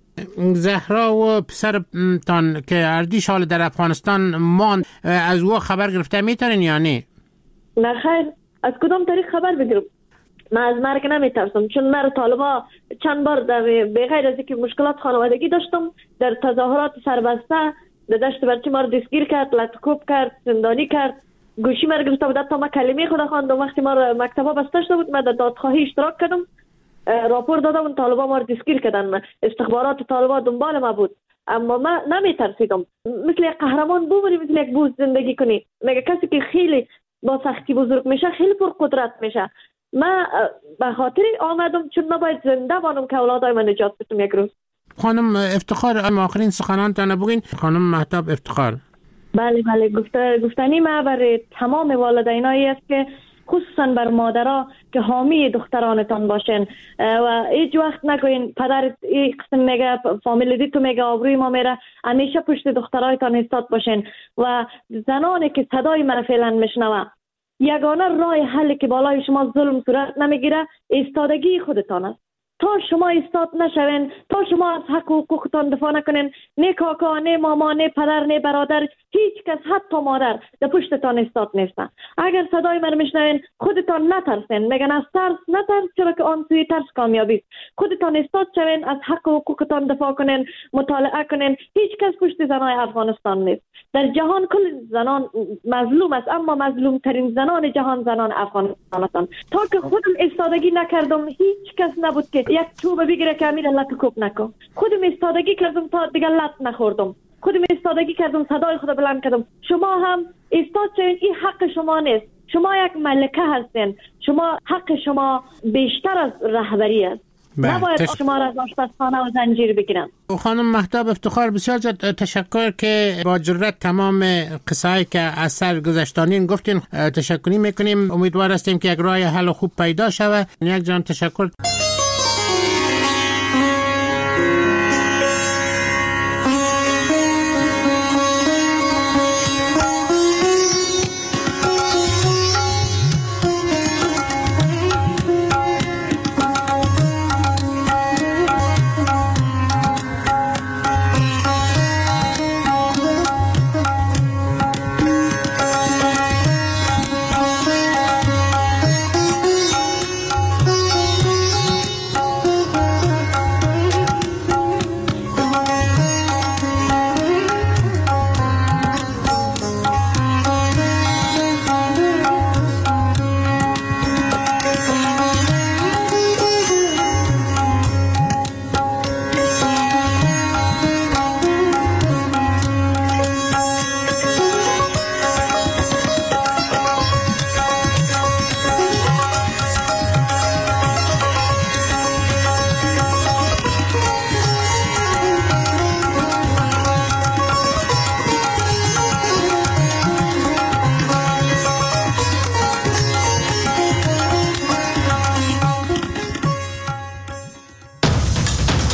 زهرا و پسرتان که اردی سال در افغانستان ماند، از او خبر گرفته میتونین یا نه؟ نه خیر، از کدام طریق خبر بگیرم؟ من از مرگ نمیترسم، چون من طالبا چند بار بغیر از اینکه مشکلات خانوادگی داشتم در تظاهرات سربسته در دشت برچی ما رو دستگیر کرد، لطکوب کرد، زندانی کرد، گوشی ما رو گرفته بود تا ما کلمه خدا خواندم. وقتی ما رو مکتبا بسته شده بود من در دادخواهی اشتراک کردم، راپور دادم، طالبا ما رو دستگیر کردن. استخبارات طالبا دنبال ما بود، اما من نمیترسیدم. مثل یک قهرمان بمونی، مثل یک بوز زندگی کنی. مگه کسی که خیلی با سختی بزرگ میشه خیلی پر قدرت میشه. من به خاطر آمدم چون من باید زنده بانم که اولادای من نجات بدم یک روز. خانم افتخار، آخرین سخنانتان بگین. خانم مهتاب افتخار. بله گفتنی ما برای تمام والدینایی است که خصوصا بر مادرها که حامی دخترانتان باشین و هیچ وقت نگوین پدر این قسم میگه، فامیل دی تو میگه، آبروی ما میره. همیشه پشت دخترایتان ایستاد باشین. و زنانی که صدای من فعلا میشنوه، یگانه راه حلی که بالای شما ظلم صورت نمیگیره ایستادگی خودتان است. تا شما ایستاد نشوین، تا شما از حق و حقوقتان دفاع نکنین، نه کاکا، نه ماما، نه پدر، نه برادر، هیچ کس حتی مادر در پشتتان ایستاد نیستن. اگر صدای من میشنوین خودتان نترسین. میگن از ترس نترس، چرا که آن سوی ترس کامیابی است. خودتان ایستاد شوین، از حق و حقوقتان دفاع کنین، مطالعه کنین. هیچ کس پشت زنای افغانستان نیست. در جهان کل زنان مظلوم است، اما مظلوم ترین زنان جهان زنان افغانستان هستند. تا که خودم ایستادگی نکردم هیچ کس نبود که یک چوب بگیره که امیر لطکوب نکن. خودم ایستادگی کردم تا دیگه لط نخوردم. خودم ایستادگی کردم، صدای خود بلند کردم. شما هم ایستاد شوین، این حق شما نیست. شما یک ملکه هستین. شما حق شما بیشتر از رهبری است. نباید شما را از آشپزخانه و زنجیر بگیرن. خانم مهتاب افتخار، بسیار تشکر که با جرأت تمام قصه‌ای که از سر گذشتانین گفتین. تشکری میکنیم. امیدوار هستیم که یک راه حل خوب پیدا شود. یک جان تشکر.